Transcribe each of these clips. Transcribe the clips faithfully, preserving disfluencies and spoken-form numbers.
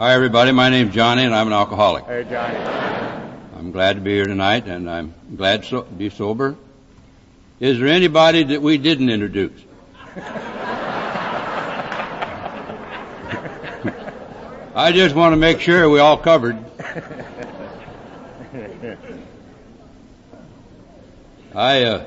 Hi, everybody. My name's Johnny, and I'm an alcoholic. Hey, Johnny. I'm glad to be here tonight, and I'm glad to be sober. Is there anybody that we didn't introduce? I just want to make sure we all covered. I, uh,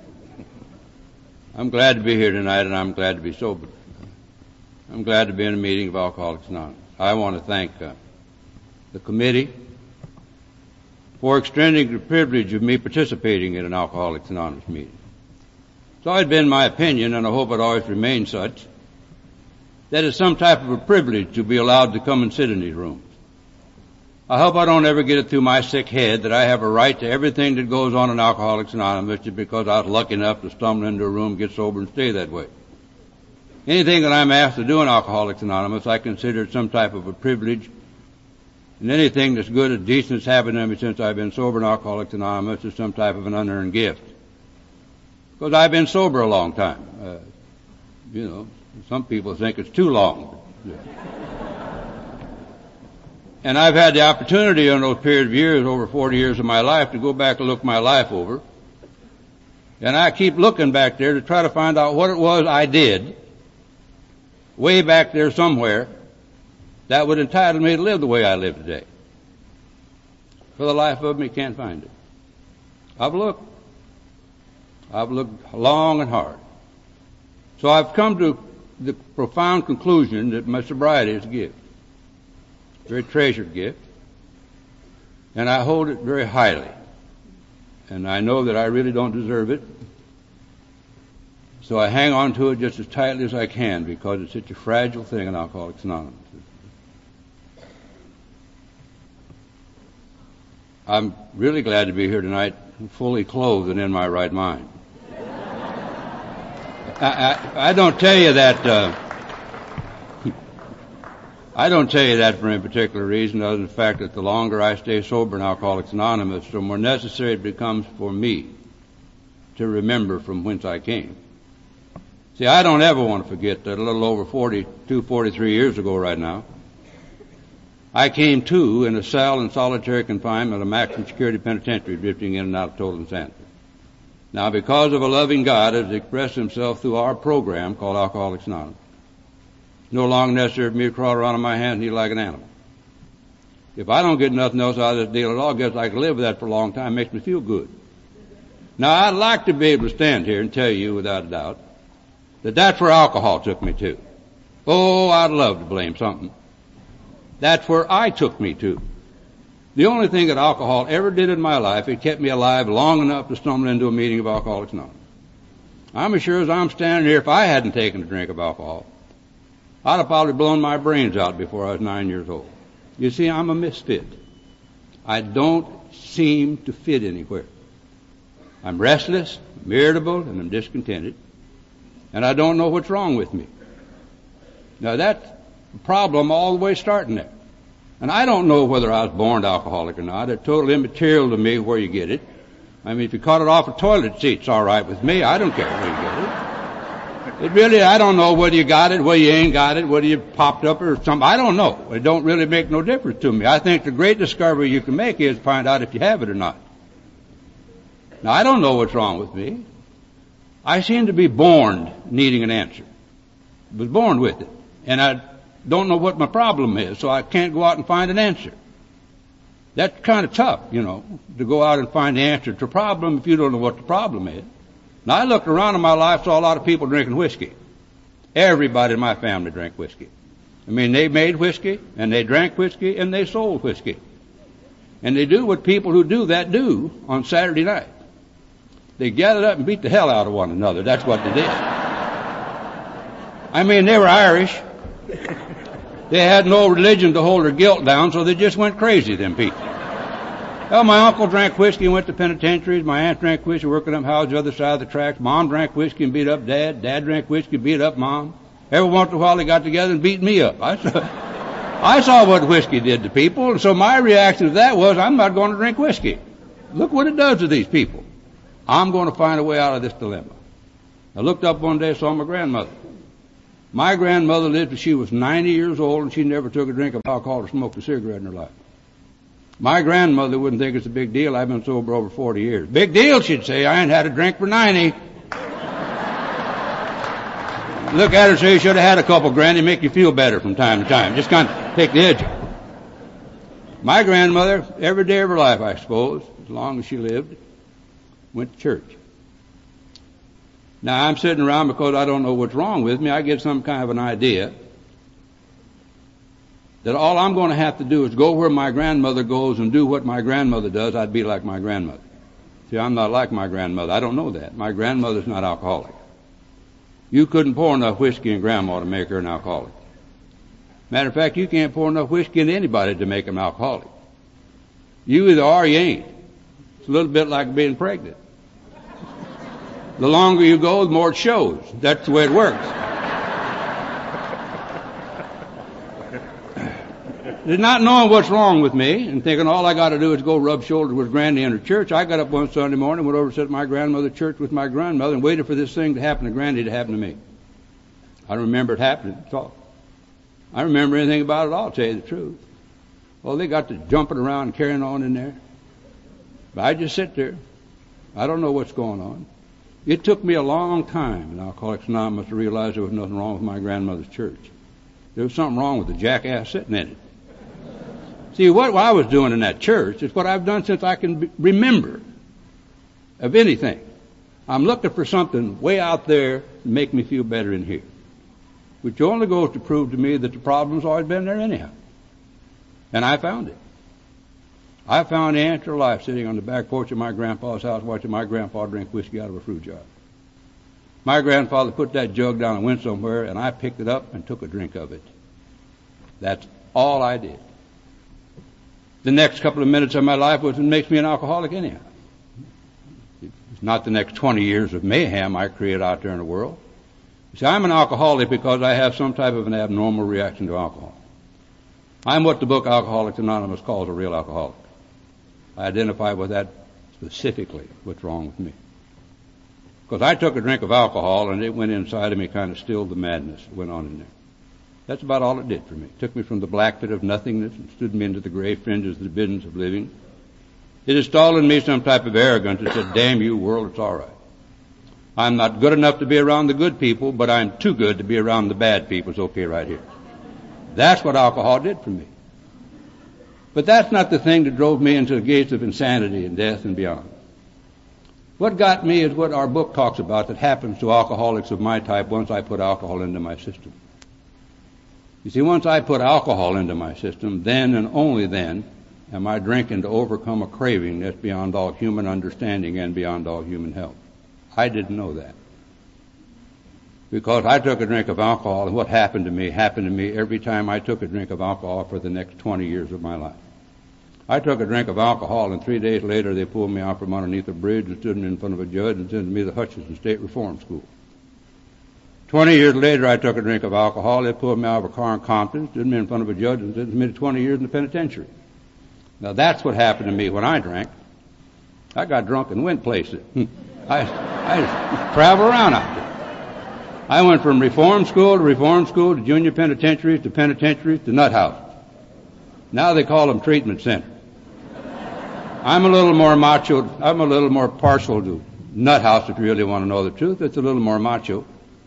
I'm glad to be here tonight, and I'm glad to be sober. I'm glad to be in a meeting of Alcoholics Anonymous. I want to thank uh, the committee for extending the privilege of me participating in an Alcoholics Anonymous meeting. It's always been my opinion, and I hope it always remains such, that it's some type of a privilege to be allowed to come and sit in these rooms. I hope I don't ever get it through my sick head that I have a right to everything that goes on in Alcoholics Anonymous just because I was lucky enough to stumble into a room, get sober, and stay that way. Anything that I'm asked to do in Alcoholics Anonymous, I consider some type of a privilege. And anything that's good and decent that's happened to me since I've been sober in Alcoholics Anonymous is some type of an unearned gift. Because I've been sober a long time. Uh, you know, some people think it's too long. And I've had the opportunity in those period of years, over forty years of my life, to go back and look my life over. And I keep looking back there to try to find out what it was I did way back there somewhere that would entitle me to live the way I live today. For the life of me, can't find it. I've looked. I've looked long and hard. So I've come to the profound conclusion that my sobriety is a gift. A very treasured gift. And I hold it very highly. And I know that I really don't deserve it. So I hang on to it just as tightly as I can because it's such a fragile thing in Alcoholics Anonymous. I'm really glad to be here tonight, fully clothed and in my right mind. I, I, I don't tell you that, uh, I don't tell you that for any particular reason other than the fact that the longer I stay sober in Alcoholics Anonymous, the more necessary it becomes for me to remember from whence I came. See, I don't ever want to forget that a little over forty-two, forty-three years ago right now, I came to in a cell in solitary confinement, a maximum security penitentiary, drifting in and out of total insanity. Now, because of a loving God has expressed himself through our program called Alcoholics Anonymous, it's no longer necessary for me to crawl around on my hands and eat like an animal. If I don't get nothing else out of this deal at all, I guess I can live with that for a long time. It makes me feel good. Now, I'd like to be able to stand here and tell you without a doubt that that's where alcohol took me to. Oh, I'd love to blame something. That's where I took me to. The only thing that alcohol ever did in my life, it kept me alive long enough to stumble into a meeting of Alcoholics Anonymous. I'm as sure as I'm standing here, if I hadn't taken a drink of alcohol, I'd have probably blown my brains out before I was nine years old. You see, I'm a misfit. I don't seem to fit anywhere. I'm restless, I'm irritable, and I'm discontented. And I don't know what's wrong with me. Now that's a problem all the way starting there. And I don't know whether I was born alcoholic or not. It's totally immaterial to me where you get it. I mean, if you caught it off a toilet seat, it's all right with me. I don't care where you get it. It really, I don't know whether you got it, whether you ain't got it, whether you popped up or something. I don't know. It don't really make no difference to me. I think the great discovery you can make is find out if you have it or not. Now, I don't know what's wrong with me. I seem to be born needing an answer. I was born with it. And I don't know what my problem is, so I can't go out and find an answer. That's kind of tough, you know, to go out and find the answer to a problem if you don't know what the problem is. Now, I looked around in my life, saw a lot of people drinking whiskey. Everybody in my family drank whiskey. I mean, they made whiskey, and they drank whiskey, and they sold whiskey. And they do what people who do that do on Saturday night. They gathered up and beat the hell out of one another. That's what they did. I mean, they were Irish. They had no religion to hold their guilt down, so they just went crazy, them people. Well, my uncle drank whiskey and went to penitentiaries. My aunt drank whiskey working up houses the other side of the tracks. Mom drank whiskey and beat up Dad. Dad drank whiskey and beat up Mom. Every once in a while they got together and beat me up. I saw, I saw what whiskey did to people, and so my reaction to that was, I'm not going to drink whiskey. Look what it does to these people. I'm going to find a way out of this dilemma. I looked up one day, saw my grandmother. My grandmother lived till she was ninety years old, and she never took a drink of alcohol or smoked a cigarette in her life. My grandmother wouldn't think it's a big deal. I've been sober over forty years. Big deal, she'd say. I ain't had a drink for ninety. Look at her and say, you should have had a couple, Granny, make you feel better from time to time. Just kind of take the edge off. My grandmother, every day of her life, I suppose, as long as she lived, went to church. Now, I'm sitting around because I don't know what's wrong with me. I get some kind of an idea that all I'm going to have to do is go where my grandmother goes and do what my grandmother does. I'd be like my grandmother. See, I'm not like my grandmother. I don't know that. My grandmother's not alcoholic. You couldn't pour enough whiskey in Grandma to make her an alcoholic. Matter of fact, you can't pour enough whiskey into anybody to make them alcoholic. You either are or you ain't. It's a little bit like being pregnant. The longer you go, the more it shows. That's the way it works. There's not knowing what's wrong with me and thinking all I got to do is go rub shoulders with Granny in her church. I got up one Sunday morning, went over and sat at my grandmother's church with my grandmother and waited for this thing to happen to Granny to happen to me. I don't remember it happening at all. I don't remember anything about it all, to tell you the truth. Well, they got to jumping around and carrying on in there. But I just sit there. I don't know what's going on. It took me a long time in Alcoholics Anonymous to realize there was nothing wrong with my grandmother's church. There was something wrong with the jackass sitting in it. See, what I was doing in that church is what I've done since I can remember of anything. I'm looking for something way out there to make me feel better in here, which only goes to prove to me that the problem's always been there anyhow. And I found it. I found the answer to life sitting on the back porch of my grandpa's house watching my grandpa drink whiskey out of a fruit jar. My grandfather put that jug down and went somewhere, and I picked it up and took a drink of it. That's all I did. The next couple of minutes of my life was what makes me an alcoholic anyhow. It's not the next twenty years of mayhem I create out there in the world. You see, I'm an alcoholic because I have some type of an abnormal reaction to alcohol. I'm what the book Alcoholics Anonymous calls a real alcoholic. I identify with that specifically, what's wrong with me. Because I took a drink of alcohol and it went inside of me, kind of stilled the madness that went on in there. That's about all it did for me. It took me from the black pit of nothingness and stood me into the gray fringes of the business of living. It installed in me some type of arrogance that said, damn you, world, it's all right. I'm not good enough to be around the good people, but I'm too good to be around the bad people. It's okay right here. That's what alcohol did for me. But that's not the thing that drove me into the gates of insanity and death and beyond. What got me is what our book talks about that happens to alcoholics of my type once I put alcohol into my system. You see, once I put alcohol into my system, then and only then am I drinking to overcome a craving that's beyond all human understanding and beyond all human help. I didn't know that. Because I took a drink of alcohol, and what happened to me happened to me every time I took a drink of alcohol for the next twenty years of my life. I took a drink of alcohol, and three days later they pulled me out from underneath a bridge and stood me in front of a judge and sent me to the Hutchinson State Reform School. Twenty years later, I took a drink of alcohol. They pulled me out of a car in Compton, stood me in front of a judge, and sentenced me to twenty years in the penitentiary. Now, that's what happened to me when I drank. I got drunk and went places. I, I traveled around out there. I went from reform school to reform school to junior penitentiaries to penitentiaries to nut houses. Now they call them treatment centers. I'm a little more macho. I'm a little more partial to nut house if you really want to know the truth. It's a little more macho.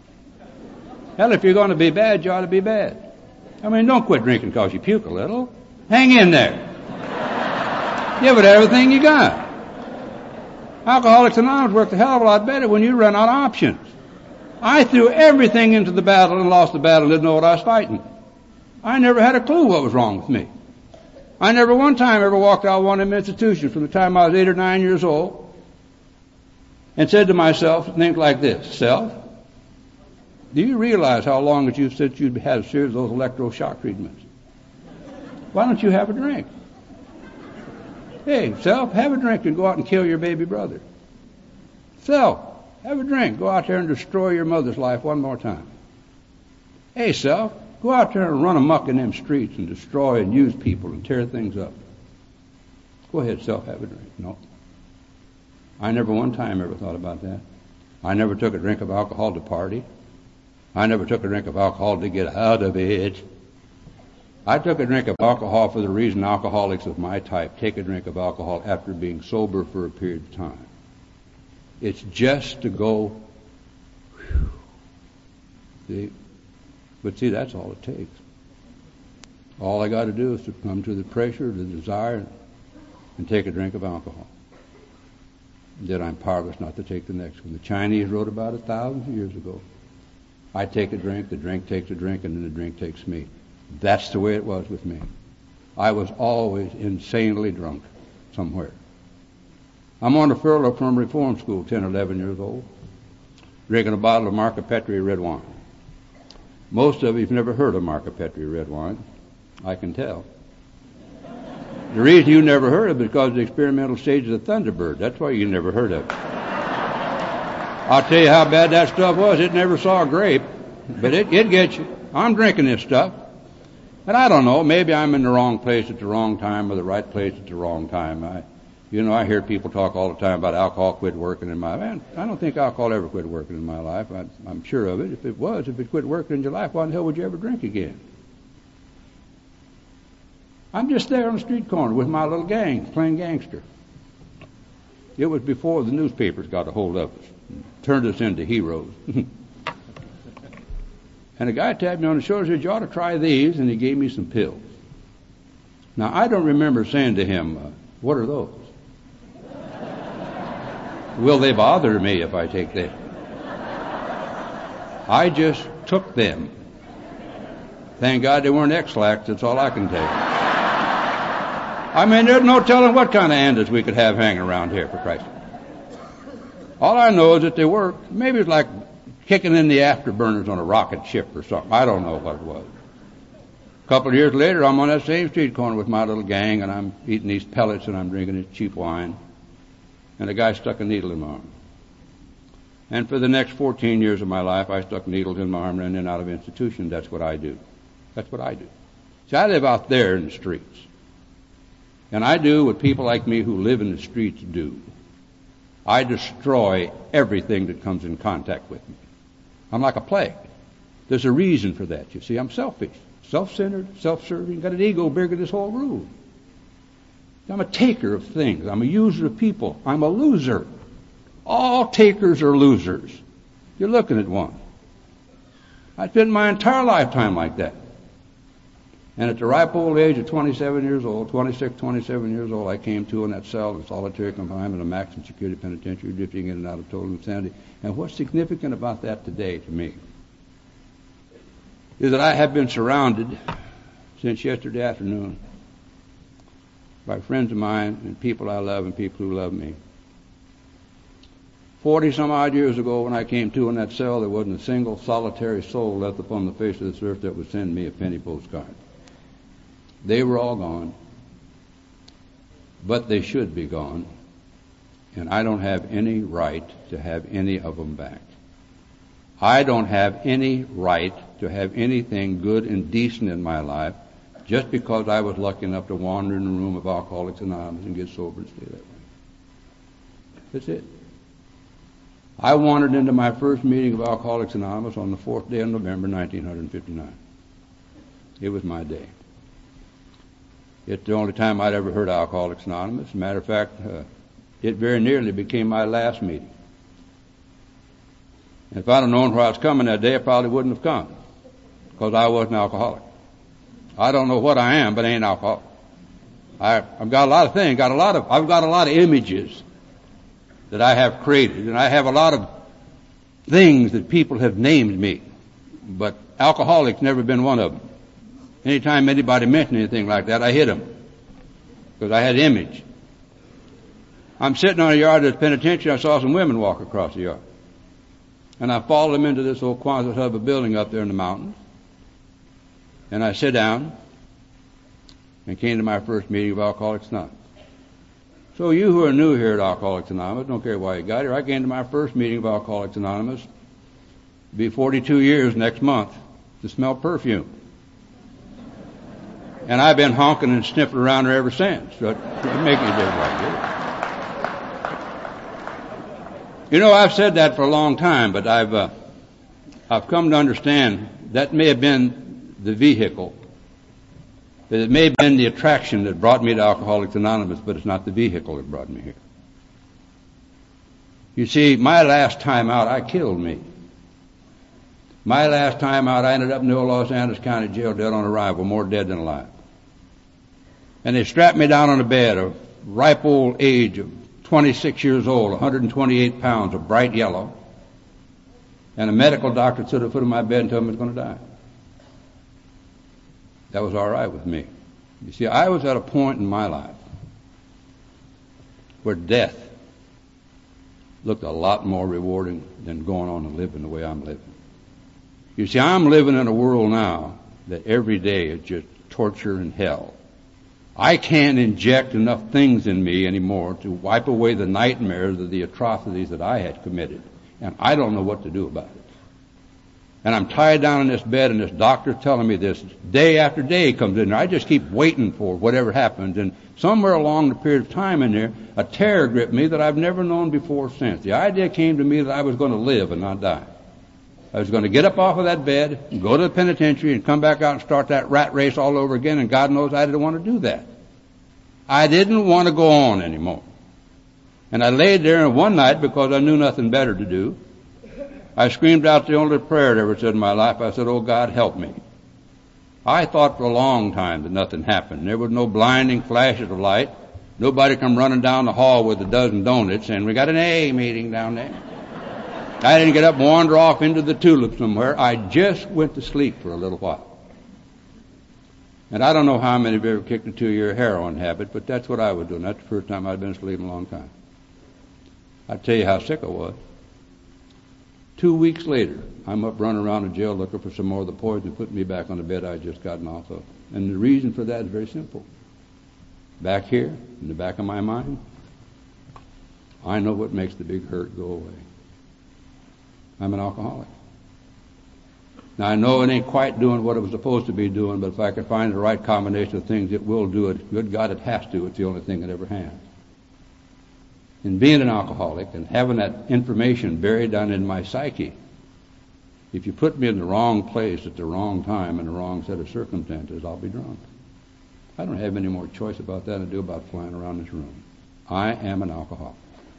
Hell, if you're going to be bad, you ought to be bad. I mean, don't quit drinking because you puke a little. Hang in there. Give it everything you got. Alcoholics Anonymous worked a hell of a lot better when you run out of options. I threw everything into the battle and lost the battle and didn't know what I was fighting. I never had a clue what was wrong with me. I never one time ever walked out of one of them institutions from the time I was eight or nine years old and said to myself things like this: Self, do you realize how long that you've since you've had a series of those electroshock treatments? Why don't you have a drink? Hey, self, have a drink and go out and kill your baby brother. Self, have a drink. Go out there and destroy your mother's life one more time. Hey, self, go out there and run amok in them streets and destroy and use people and tear things up. Go ahead, self, have a drink. No. I never one time ever thought about that. I never took a drink of alcohol to party. I never took a drink of alcohol to get out of it. I took a drink of alcohol for the reason alcoholics of my type take a drink of alcohol after being sober for a period of time. It's just to go, whew, see? But see, that's all it takes. All I got to do is to come to the pressure, the desire, and take a drink of alcohol. Then I'm powerless not to take the next one. The Chinese wrote about it thousands of years ago. I take a drink, the drink takes a drink, and then the drink takes me. That's the way it was with me. I was always insanely drunk somewhere. I'm on a furlough from reform school, ten, eleven years old, drinking a bottle of Marca Petri red wine. Most of you've never heard of Marca Petri red wine. I can tell. The reason you never heard of it is because of the experimental stages of Thunderbird. That's why you never heard of it. I'll tell you how bad that stuff was. It never saw a grape, but it, it gets you. I'm drinking this stuff. And I don't know, maybe I'm in the wrong place at the wrong time or the right place at the wrong time. I, you know, I hear people talk all the time about alcohol quit working in my life. I don't think alcohol ever quit working in my life. I, I'm sure of it. If it was, if it quit working in your life, why the hell would you ever drink again? I'm just there on the street corner with my little gang, playing gangster. It was before the newspapers got a hold of us, turned us into heroes. And a guy tapped me on the shoulder and said, you ought to try these, and he gave me some pills. Now, I don't remember saying to him, uh, what are those? Will they bother me if I take them? I just took them. Thank God they weren't X-Lax, that's all I can take. I mean, there's no telling what kind of andas we could have hanging around here, for Christ's sake. All I know is that they work. Maybe it's like kicking in the afterburners on a rocket ship or something. I don't know what it was. A couple of years later, I'm on that same street corner with my little gang, and I'm eating these pellets, and I'm drinking this cheap wine. And a guy stuck a needle in my arm. And for the next fourteen years of my life, I stuck needles in my arm and in and out of institution. That's what I do. That's what I do. See, I live out there in the streets. And I do what people like me who live in the streets do. I destroy everything that comes in contact with me. I'm like a plague. There's a reason for that, you see. I'm selfish, self-centered, self-serving, got an ego bigger than this whole room. I'm a taker of things. I'm a user of people. I'm a loser. All takers are losers. You're looking at one. I spent my entire lifetime like that. And at the ripe old age of twenty-seven years old, twenty-six, twenty-seven years old, I came to in that cell in solitary confinement in a maximum security penitentiary, drifting in and out of total insanity. And what's significant about that today to me is that I have been surrounded since yesterday afternoon by friends of mine and people I love and people who love me. Forty some odd years ago when I came to in that cell, there wasn't a single solitary soul left upon the face of this earth that would send me a penny postcard. They were all gone, but they should be gone, and I don't have any right to have any of them back. I don't have any right to have anything good and decent in my life just because I was lucky enough to wander in the room of Alcoholics Anonymous and get sober and stay that way. That's it. I wandered into my first meeting of Alcoholics Anonymous on the fourth day of November, nineteen fifty-nine. It was my day. It's the only time I'd ever heard Alcoholics Anonymous. As a matter of fact, uh, it very nearly became my last meeting. And if I'd have known where I was coming that day, I probably wouldn't have come, because I wasn't an alcoholic. I don't know what I am, but I ain't alcoholic. I, I've got a lot of things. Got a lot of. I've got a lot of images that I have created, and I have a lot of things that people have named me, but alcoholic's never been one of them. Anytime anybody mentioned anything like that, I hit them, because I had image. I'm sitting on a yard of the penitentiary. I saw some women walk across the yard, and I followed them into this old Quonset hut of a building up there in the mountains. And I sat down and came to my first meeting of Alcoholics Anonymous. So you who are new here at Alcoholics Anonymous, don't care why you got here, I came to my first meeting of Alcoholics Anonymous. It'll be forty-two years next month to smell perfume. And I've been honking and sniffing around her ever since. So it doesn't make any difference like this. You know, I've said that for a long time, but I've uh, I've come to understand that may have been the vehicle, that it may have been the attraction that brought me to Alcoholics Anonymous, but it's not the vehicle that brought me here. You see, my last time out, I killed me. My last time out, I ended up in the old Los Angeles County Jail, dead on arrival, more dead than alive. And they strapped me down on a bed, a ripe old age of twenty-six years old, one hundred twenty-eight pounds, of bright yellow. And a medical doctor stood at the foot of my bed and told me I was going to die. That was all right with me. You see, I was at a point in my life where death looked a lot more rewarding than going on and living the way I'm living. You see, I'm living in a world now that every day is just torture and hell. I can't inject enough things in me anymore to wipe away the nightmares of the atrocities that I had committed. And I don't know what to do about it. And I'm tied down in this bed, and this doctor's telling me this day after day comes in there. I just keep waiting for whatever happens. And somewhere along the period of time in there, a terror gripped me that I've never known before or since. The idea came to me that I was going to live and not die. I was going to get up off of that bed and go to the penitentiary and come back out and start that rat race all over again, and God knows I didn't want to do that. I didn't want to go on anymore. And I laid there, and one night, because I knew nothing better to do, I screamed out the only prayer I'd ever said in my life. I said, "Oh, God, help me." I thought for a long time that nothing happened. There was no blinding flashes of light. Nobody come running down the hall with a dozen donuts saying, "We got an A meeting down there." I didn't get up and wander off into the tulip somewhere. I just went to sleep for a little while. And I don't know how many of you ever kicked a two-year heroin habit, but that's what I was doing. That's the first time I'd been asleep in a long time. I'll tell you how sick I was. Two weeks later, I'm up running around the jail looking for some more of the poison, putting me back on the bed I had just gotten off of. And the reason for that is very simple. Back here, in the back of my mind, I know what makes the big hurt go away. I'm an alcoholic. Now, I know it ain't quite doing what it was supposed to be doing, but if I could find the right combination of things, it will do it. Good God, it has to. It's the only thing it ever has. And being an alcoholic and having that information buried down in my psyche, if you put me in the wrong place at the wrong time in the wrong set of circumstances, I'll be drunk. I don't have any more choice about that than I do about flying around this room. I am an alcoholic.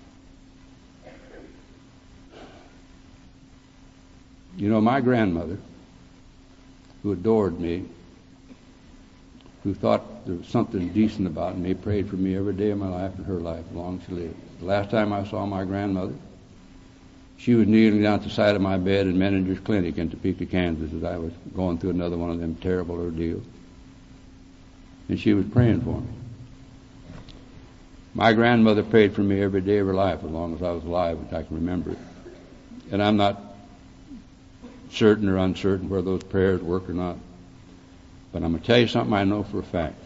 You know, my grandmother, who adored me, who thought there was something decent about me, prayed for me every day of my life and her life, as long as she lived. The last time I saw my grandmother, she was kneeling down at the side of my bed in Menninger's Clinic in Topeka, Kansas, as I was going through another one of them terrible ordeals. And she was praying for me. My grandmother prayed for me every day of her life, as long as I was alive, which I can remember it. And I'm not certain or uncertain whether those prayers work or not. But I'm going to tell you something I know for a fact.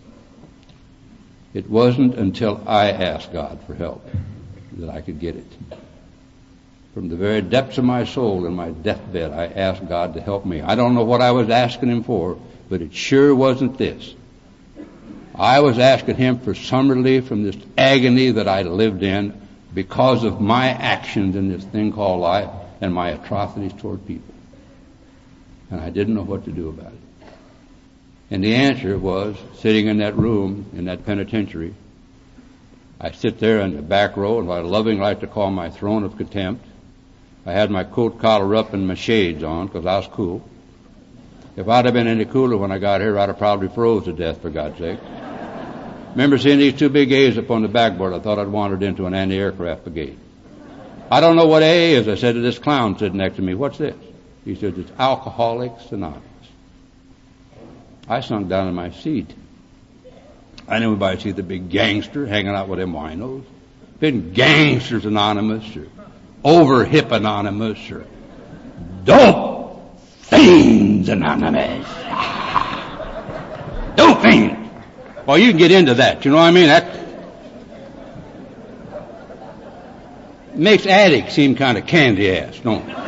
It wasn't until I asked God for help that I could get it. From the very depths of my soul in my deathbed, I asked God to help me. I don't know what I was asking Him for, but it sure wasn't this. I was asking Him for some relief from this agony that I lived in because of my actions in this thing called life and my atrocities toward people. And I didn't know what to do about it. And the answer was, sitting in that room, in that penitentiary, I sit there in the back row in what I lovingly like to call my throne of contempt. I had my coat collar up and my shades on because I was cool. If I'd have been any cooler when I got here, I'd have probably froze to death, for God's sake. Remember seeing these two big A's up on the backboard? I thought I'd wandered into an anti-aircraft brigade. I don't know what A is. I said to this clown sitting next to me, "What's this?" He said, "It's Alcoholics Anonymous." I sunk down in my seat. I knew everybody see the big gangster hanging out with them winos. Been Gangsters Anonymous or Over Hip Anonymous or Dope Fiends Anonymous. Dope Fiends. Well, you can get into that. You know what I mean? That makes addicts seem kind of candy-ass, don't it?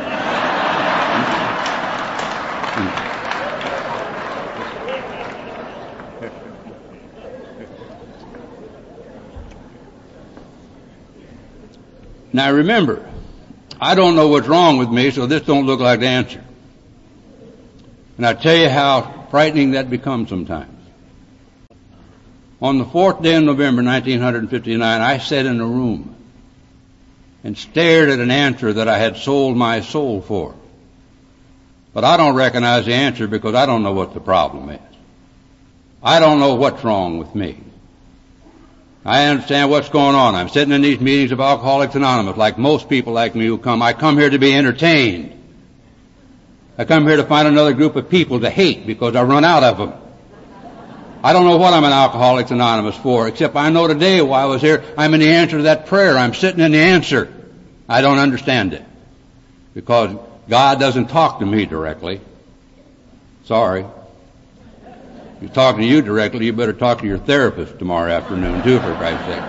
Now remember, I don't know what's wrong with me, so this don't look like the answer. And I tell you how frightening that becomes sometimes. On the fourth day of November, nineteen fifty-nine, I sat in a room and stared at an answer that I had sold my soul for. But I don't recognize the answer because I don't know what the problem is. I don't know what's wrong with me. I understand what's going on. I'm sitting in these meetings of Alcoholics Anonymous like most people like me who come. I come here to be entertained. I come here to find another group of people to hate because I run out of them. I don't know what I'm in Alcoholics Anonymous for, except I know today while I was here, I'm in the answer to that prayer. I'm sitting in the answer. I don't understand it. Because God doesn't talk to me directly. Sorry. If he's talking to you directly, you better talk to your therapist tomorrow afternoon too, for Christ's sake.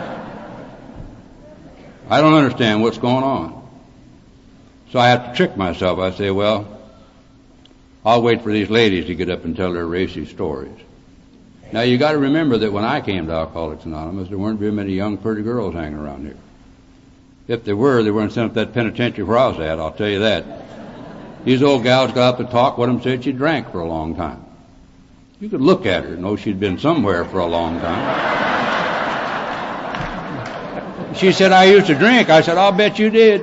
I don't understand what's going on. So I have to trick myself. I say, well, I'll wait for these ladies to get up and tell their racy stories. Now you got to remember that when I came to Alcoholics Anonymous, there weren't very many young, pretty girls hanging around here. If there were, they weren't sent up that penitentiary where I was at, I'll tell you that. These old gals got up and talked. One of them said she drank for a long time. You could look at her and know she'd been somewhere for a long time. She said, I used to drink. I said, I'll bet you did.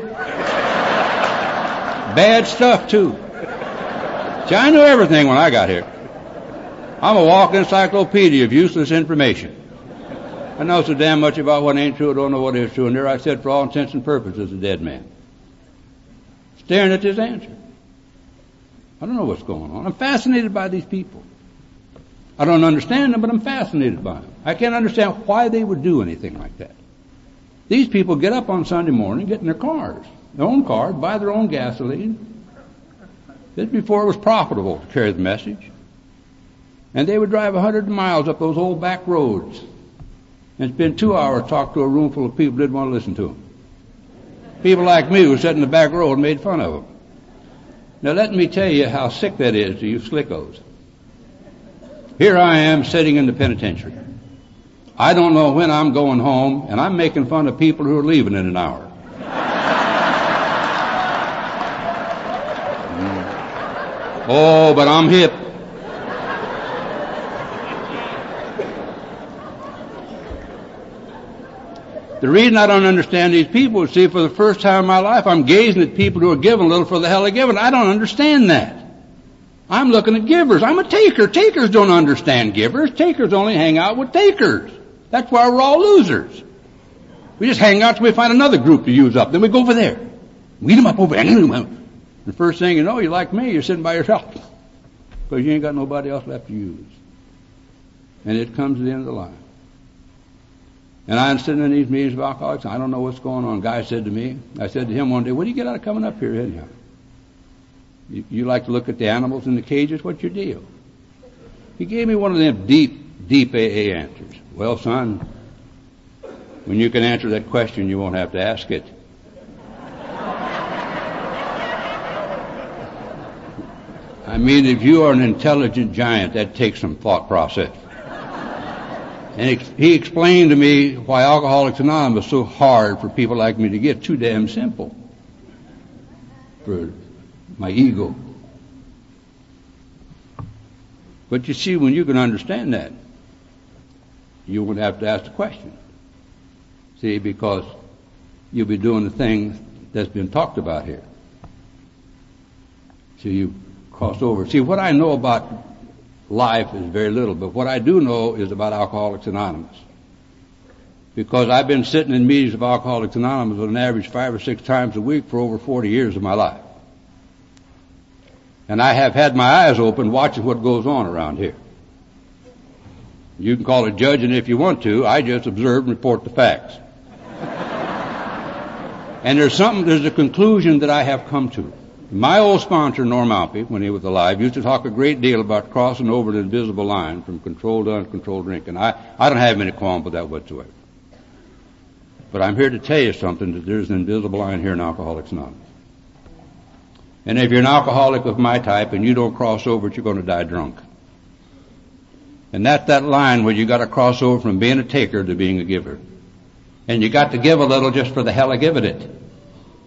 Bad stuff, too. See, I knew everything when I got here. I'm a walking encyclopedia of useless information. I know so damn much about what ain't true, I don't know what is true, and there I said, for all intents and purposes, a dead man. Staring at this answer. I don't know what's going on. I'm fascinated by these people. I don't understand them, but I'm fascinated by them. I can't understand why they would do anything like that. These people get up on Sunday morning, get in their cars, their own cars, buy their own gasoline. This before it was profitable to carry the message. And they would drive a hundred miles up those old back roads and spend two hours talking to a room full of people who didn't want to listen to them. People like me who sat in the back row and made fun of them. Now let me tell you how sick that is to you slickos. Here I am sitting in the penitentiary. I don't know when I'm going home, and I'm making fun of people who are leaving in an hour. mm. Oh, but I'm hip. The reason I don't understand these people is, see, for the first time in my life, I'm gazing at people who are giving a little for the hell of giving. I don't understand that. I'm looking at givers. I'm a taker. Takers don't understand givers. Takers only hang out with takers. That's why we're all losers. We just hang out till we find another group to use up. Then we go over there. Weed them up over there. The first thing you know, you're like me. You're sitting by yourself. Because you ain't got nobody else left to use. And it comes to the end of the line. And I'm sitting in these meetings of alcoholics. I don't know what's going on. A guy said to me, I said to him one day, what do you get out of coming up here anyhow? You, you like to look at the animals in the cages? What's your deal? He gave me one of them deep, deep A A answers. Well, son, when you can answer that question, you won't have to ask it. I mean, if you are an intelligent giant, that takes some thought process. And he explained to me why Alcoholics Anonymous is so hard for people like me to get. Too damn simple for my ego. But you see, when you can understand that, you won't have to ask the question. See, because you'll be doing the things that's been talked about here. So you cross over. See, what I know about life is very little, but what I do know is about Alcoholics Anonymous. Because I've been sitting in meetings of Alcoholics Anonymous on an average five or six times a week for over forty years of my life. And I have had my eyes open watching what goes on around here. You can call it judging if you want to. I just observe and report the facts. And there's something, there's a conclusion that I have come to. My old sponsor, Norm Alpe, when he was alive, used to talk a great deal about crossing over the invisible line from controlled to uncontrolled drinking. I, I don't have any qualm with that whatsoever. But I'm here to tell you something, that there's an invisible line here in Alcoholics Anonymous. And if you're an alcoholic of my type and you don't cross over it, you're going to die drunk. And that's that line where you got to cross over from being a taker to being a giver. And you got to give a little just for the hell of giving it.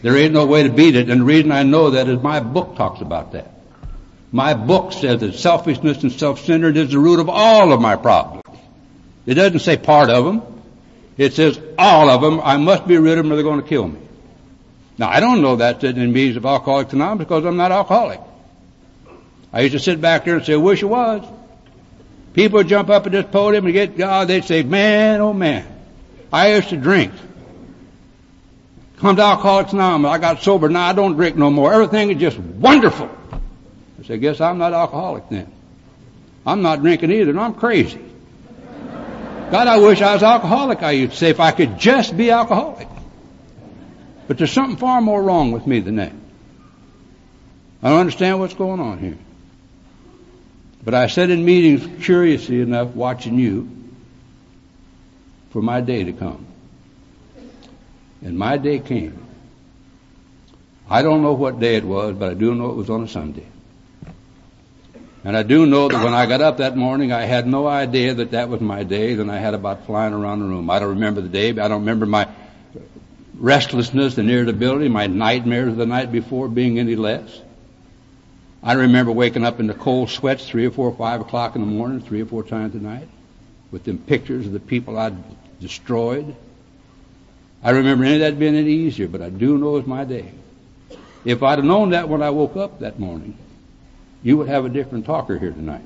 There ain't no way to beat it, and the reason I know that is my book talks about that. My book says that selfishness and self-centered is the root of all of my problems. It doesn't say part of them. It says all of them. I must be rid of them or they're going to kill me. Now, I don't know that in the meetings of Alcoholics Anonymous because I'm not alcoholic. I used to sit back there and say, I wish I was. People would jump up at this podium and get, oh, they'd say, man, oh man, I used to drink. Come to Alcoholics Anonymous, I got sober, now I don't drink no more. Everything is just wonderful. I said, guess I'm not alcoholic then. I'm not drinking either, and I'm crazy. God, I wish I was alcoholic, I used to say, if I could just be alcoholic. But there's something far more wrong with me than that. I don't understand what's going on here. But I sat in meetings curiously enough watching you for my day to come. And my day came. I don't know what day it was, but I do know it was on a Sunday. And I do know that when I got up that morning, I had no idea that that was my day. Then I had about flying around the room. I don't remember the day. I don't remember my restlessness and irritability, my nightmares of the night before being any less. I remember waking up in the cold sweats three or four or five o'clock in the morning, three or four times a night, with them pictures of the people I'd destroyed. I remember any of that being any easier, but I do know it's my day. If I'd have known that when I woke up that morning, you would have a different talker here tonight.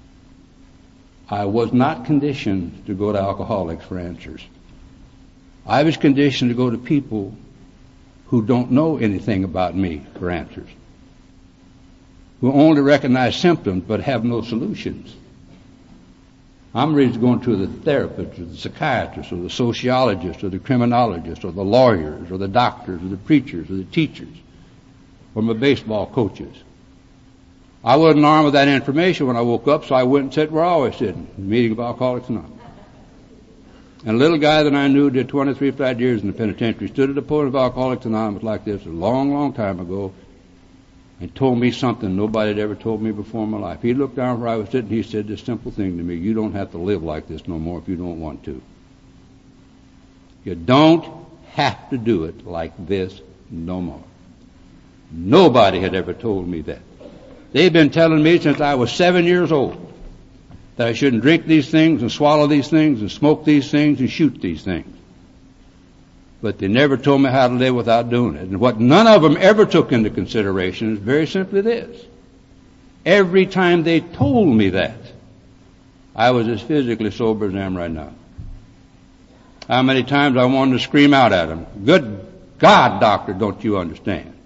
I was not conditioned to go to alcoholics for answers. I was conditioned to go to people who don't know anything about me for answers, who only recognize symptoms but have no solutions. I'm ready to go to the therapist or the psychiatrist or the sociologist or the criminologist or the lawyers or the doctors or the preachers or the teachers or my baseball coaches. I wasn't armed with that information when I woke up, so I went and sat where I always sit, in the meeting of Alcoholics Anonymous. And a little guy that I knew did twenty-three flat years in the penitentiary stood at the podium of Alcoholics Anonymous like this a long, long time ago and told me something nobody had ever told me before in my life. He looked down where I was sitting, he said this simple thing to me: you don't have to live like this no more if you don't want to. You don't have to do it like this no more. Nobody had ever told me that. They've been telling me since I was seven years old that I shouldn't drink these things and swallow these things and smoke these things and shoot these things. But they never told me how to live without doing it. And what none of them ever took into consideration is very simply this. Every time they told me that, I was as physically sober as I am right now. How many times I wanted to scream out at them, good God, doctor, don't you understand?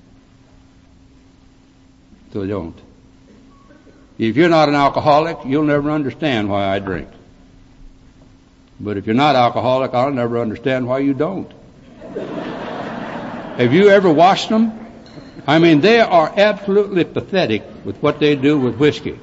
So they don't. If you're not an alcoholic, you'll never understand why I drink. But if you're not alcoholic, I'll never understand why you don't. Have you ever watched them? I mean, they are absolutely pathetic with what they do with whiskey.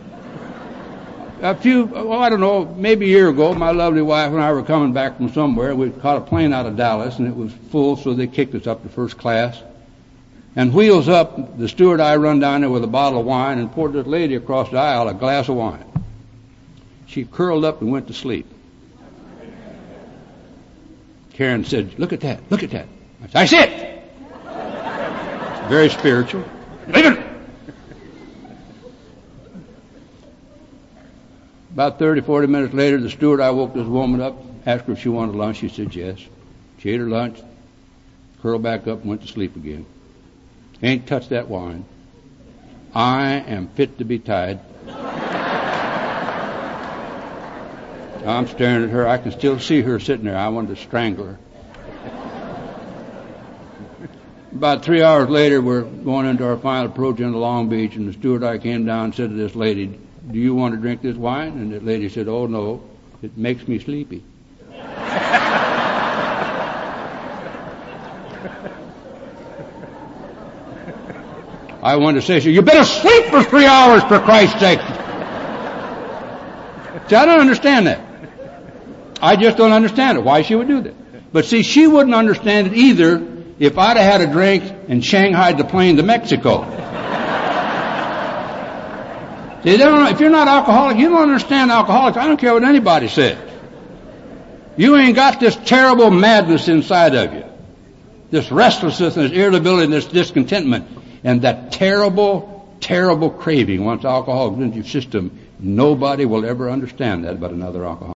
A few, oh, I don't know, maybe a year ago, my lovely wife and I were coming back from somewhere. We caught a plane out of Dallas, and it was full, so they kicked us up to first class. And wheels up, the steward and I run down there with a bottle of wine and poured this lady across the aisle a glass of wine. She curled up and went to sleep. Karen said, look at that, look at that. I said, I see it. It's very spiritual. Leave it. About thirty, forty minutes later, the steward, I woke this woman up, asked her if she wanted lunch. She said yes. She ate her lunch, curled back up and went to sleep again. Ain't touched that wine. I am fit to be tied. I'm staring at her. I can still see her sitting there. I wanted to strangle her. About three hours later, we're going into our final approach into Long Beach, and the steward I came down and said to this lady, do you want to drink this wine? And the lady said, oh no, it makes me sleepy. I wanted to say, you better sleep for three hours for Christ's sake. See, I don't understand that. I just don't understand it, why she would do that. But see, she wouldn't understand it either if I'd have had a drink and shanghaied the plane to Mexico. See, they don't, if you're not alcoholic, you don't understand alcoholics. I don't care what anybody says. You ain't got this terrible madness inside of you. this restlessness and this irritability and this discontentment and that terrible, terrible craving once alcohol is into your system. Nobody will ever understand that but another alcoholic.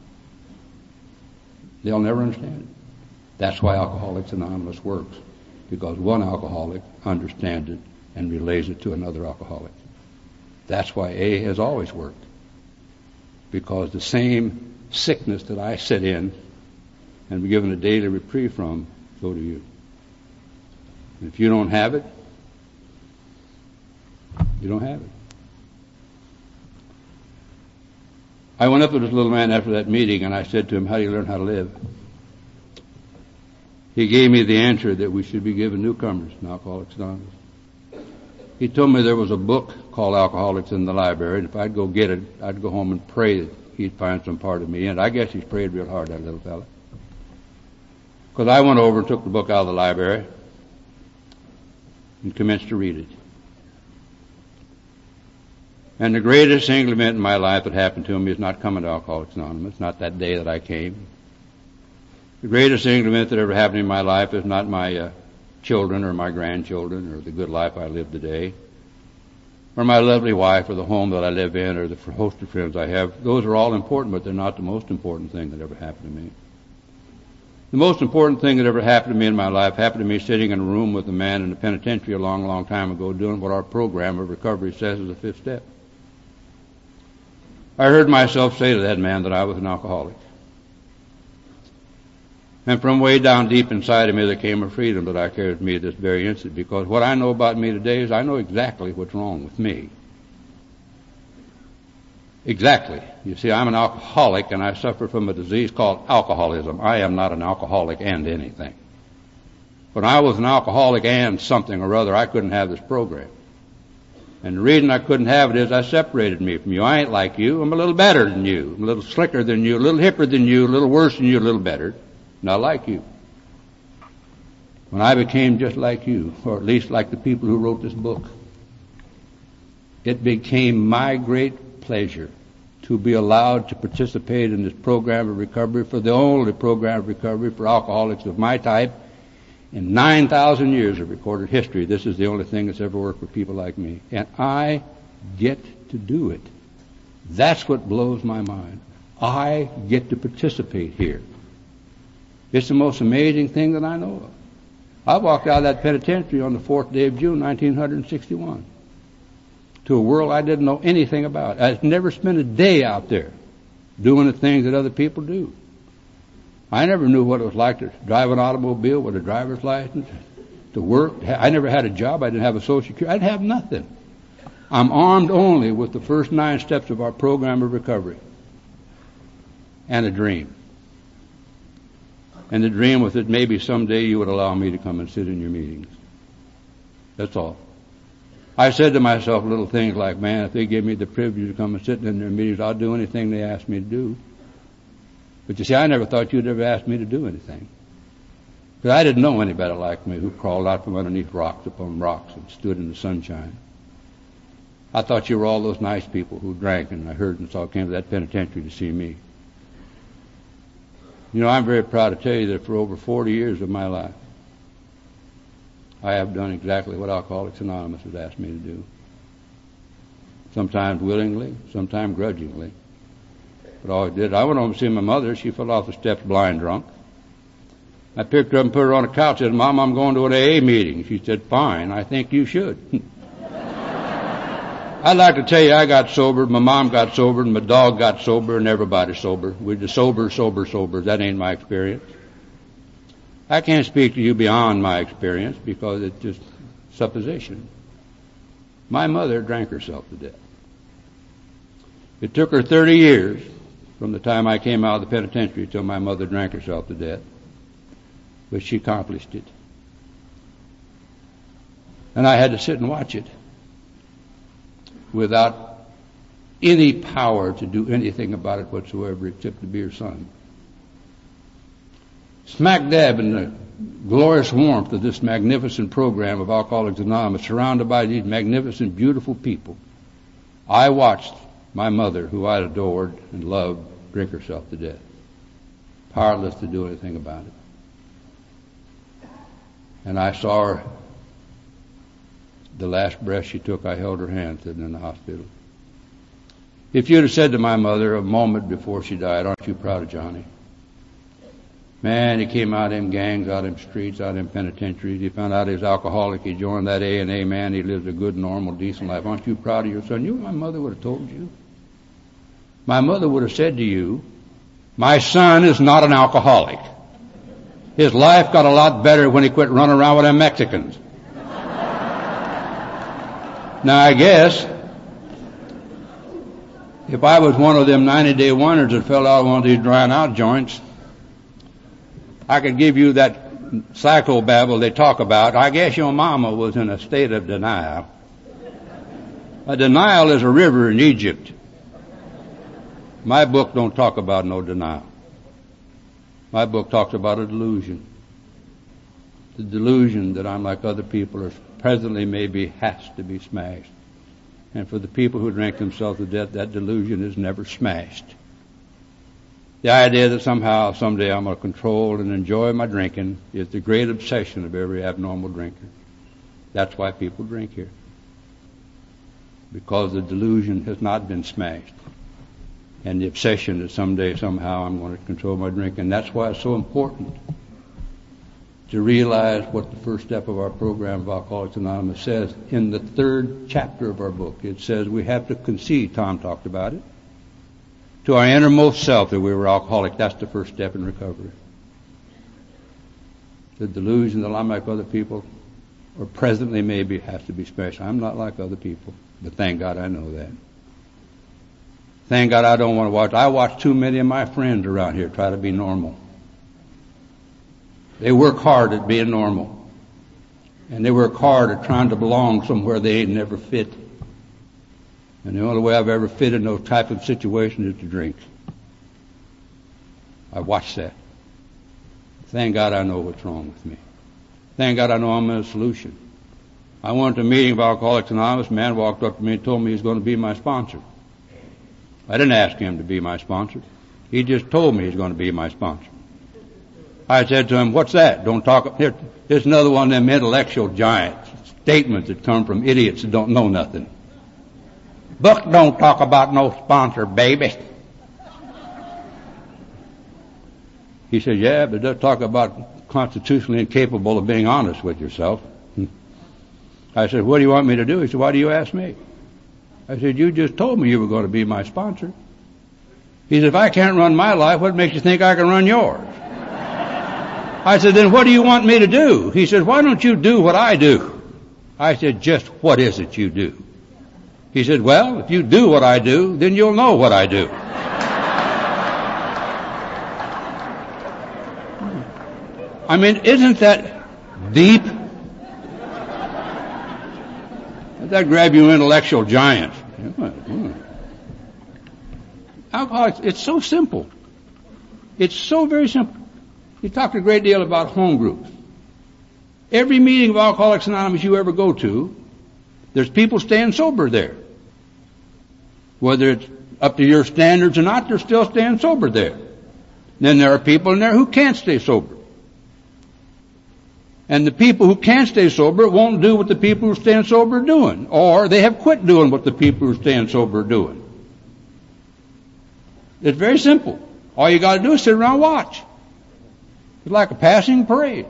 They'll never understand it. That's why Alcoholics Anonymous works, because one alcoholic understands it and relays it to another alcoholic. That's why A has always worked, because the same sickness that I sit in and be given a daily reprieve from, so do you. If you don't have it, you don't have it. I went up to this little man after that meeting and I said to him, how do you learn how to live? He gave me the answer that we should be given newcomers in Alcoholics Anonymous. He told me there was a book called Alcoholics in the library, and if I'd go get it, I'd go home and pray that he'd find some part of me in it. I guess he's prayed real hard, that little fella. Because I went over and took the book out of the library and commenced to read it. And the greatest single event in my life that happened to me is not coming to Alcoholics Anonymous, not that day that I came. The greatest single event that ever happened in my life is not my uh, children or my grandchildren or the good life I live today, or my lovely wife or the home that I live in or the host of friends I have. Those are all important, but they're not the most important thing that ever happened to me. The most important thing that ever happened to me in my life happened to me sitting in a room with a man in the penitentiary a long, long time ago doing what our program of recovery says is the fifth step. I heard myself say to that man that I was an alcoholic. And from way down deep inside of me there came a freedom that I carried with me at this very instant, because what I know about me today is I know exactly what's wrong with me. Exactly. You see, I'm an alcoholic and I suffer from a disease called alcoholism. I am not an alcoholic and anything. When I was an alcoholic and something or other, I couldn't have this program. And the reason I couldn't have it is I separated me from you. I ain't like you. I'm a little better than you. I'm a little slicker than you, a little hipper than you, a little worse than you, a little better. Not like you. When I became just like you, or at least like the people who wrote this book, it became my great pleasure to be allowed to participate in this program of recovery, for the only program of recovery for alcoholics of my type. In nine thousand years of recorded history, this is the only thing that's ever worked for people like me. And I get to do it. That's what blows my mind. I get to participate here. It's the most amazing thing that I know of. I walked out of that penitentiary on the fourth day of June, nineteen sixty-one, to a world I didn't know anything about. I'd never spent a day out there doing the things that other people do. I never knew what it was like to drive an automobile with a driver's license, to work. I never had a job. I didn't have a social security. I didn't have nothing. I'm armed only with the first nine steps of our program of recovery and a dream. And the dream was that maybe someday you would allow me to come and sit in your meetings. That's all. I said to myself little things like, man, if they give me the privilege to come and sit in their meetings, I'll do anything they ask me to do. But you see, I never thought you'd ever ask me to do anything. Because I didn't know anybody like me who crawled out from underneath rocks upon rocks and stood in the sunshine. I thought you were all those nice people who drank and I heard and saw came to that penitentiary to see me. You know, I'm very proud to tell you that for over forty years of my life, I have done exactly what Alcoholics Anonymous has asked me to do. Sometimes willingly, sometimes grudgingly. But all I did, I went home to see my mother. She fell off the steps blind drunk. I picked her up and put her on a couch and said, Mom, I'm going to an A A meeting. She said, fine, I think you should. I'd like to tell you I got sober, my mom got sober, and my dog got sober, and everybody's sober. We're just sober, sober, sober. That ain't my experience. I can't speak to you beyond my experience because it's just supposition. My mother drank herself to death. It took her thirty years from the time I came out of the penitentiary till my mother drank herself to death. But she accomplished it. And I had to sit and watch it without any power to do anything about it whatsoever except to be her son. Smack dab in the glorious warmth of this magnificent program of Alcoholics Anonymous, surrounded by these magnificent, beautiful people, I watched my mother, who I adored and loved, drink herself to death, powerless to do anything about it. And I saw her, the last breath she took, I held her hand sitting in the hospital. If you'd have said to my mother a moment before she died, aren't you proud of Johnny? Man, he came out of them gangs, out of them streets, out of them penitentiaries. He found out he was alcoholic. He joined that A and A, man. He lives a good, normal, decent life. Aren't you proud of your son? You know what my mother would have told you? My mother would have said to you, my son is not an alcoholic. His life got a lot better when he quit running around with them Mexicans. Now, I guess if I was one of them ninety-day wonders that fell out of one of these drying out joints, I could give you that psychobabble they talk about. I guess your mama was in a state of denial. A denial is a river in Egypt. My book don't talk about no denial. My book talks about a delusion. The delusion that I'm like other people or presently maybe has to be smashed. And for the people who drink themselves to death, that delusion is never smashed. The idea that somehow, someday I'm going to control and enjoy my drinking is the great obsession of every abnormal drinker. That's why people drink here. Because the delusion has not been smashed. And the obsession that someday, somehow, I'm going to control my drinking. That's why it's so important to realize what the first step of our program of Alcoholics Anonymous says. In the third chapter of our book, it says we have to concede, Tom talked about it, to our innermost self that we were alcoholic. That's the first step in recovery. The delusion that I'm like other people, or presently maybe, has to be smashed. I'm not like other people, but thank God I know that. Thank God I don't want to watch. I watch too many of my friends around here try to be normal. They work hard at being normal. And they work hard at trying to belong somewhere they ain't never fit. And the only way I've ever fit in those type of situations is to drink. I watch that. Thank God I know what's wrong with me. Thank God I know I'm in a solution. I went to a meeting of Alcoholics Anonymous. A man walked up to me and told me he's going to be my sponsor. I didn't ask him to be my sponsor. He just told me he's going to be my sponsor. I said to him, what's that? Don't talk. Here, here's another one of them intellectual giants. Statements that come from idiots that don't know nothing. Book don't talk about no sponsor, baby. He said, yeah, but it does talk about constitutionally incapable of being honest with yourself. I said, what do you want me to do? He said, why do you ask me? I said, you just told me you were going to be my sponsor. He said, if I can't run my life, what makes you think I can run yours? I said, then what do you want me to do? He said, why don't you do what I do? I said, just what is it you do? He said, well, if you do what I do, then you'll know what I do. I mean, isn't that deep? Does that grab you intellectual giants? Alcoholics, it's so simple. It's so very simple. You talked a great deal about home groups. Every meeting of Alcoholics Anonymous you ever go to, there's people staying sober there. Whether it's up to your standards or not, they're still staying sober there. Then there are people in there who can't stay sober. And the people who can't stay sober won't do what the people who are staying sober are doing. Or they have quit doing what the people who are staying sober are doing. It's very simple. All you got to do is sit around and watch. It's like a passing parade.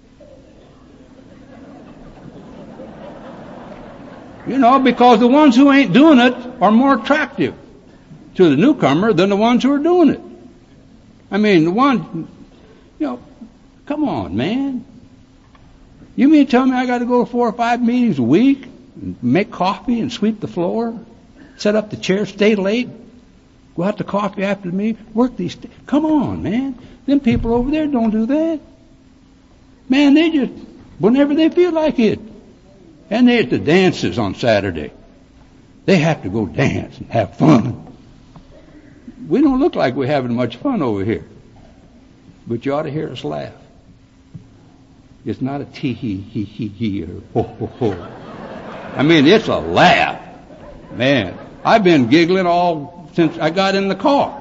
You know, because the ones who ain't doing it are more attractive to the newcomer than the ones who are doing it. I mean, the one, you know, come on, man. You mean to tell me I got to go to four or five meetings a week, and make coffee and sweep the floor, set up the chair, stay late, go out to coffee after the meeting, work these, st- come on, man. Them people over there don't do that. Man, they just, whenever they feel like it. And they at the dances on Saturday. They have to go dance and have fun. We don't look like we're having much fun over here. But you ought to hear us laugh. It's not a tee-hee-hee-hee-hee or ho-ho-ho. I mean, it's a laugh. Man, I've been giggling all since I got in the car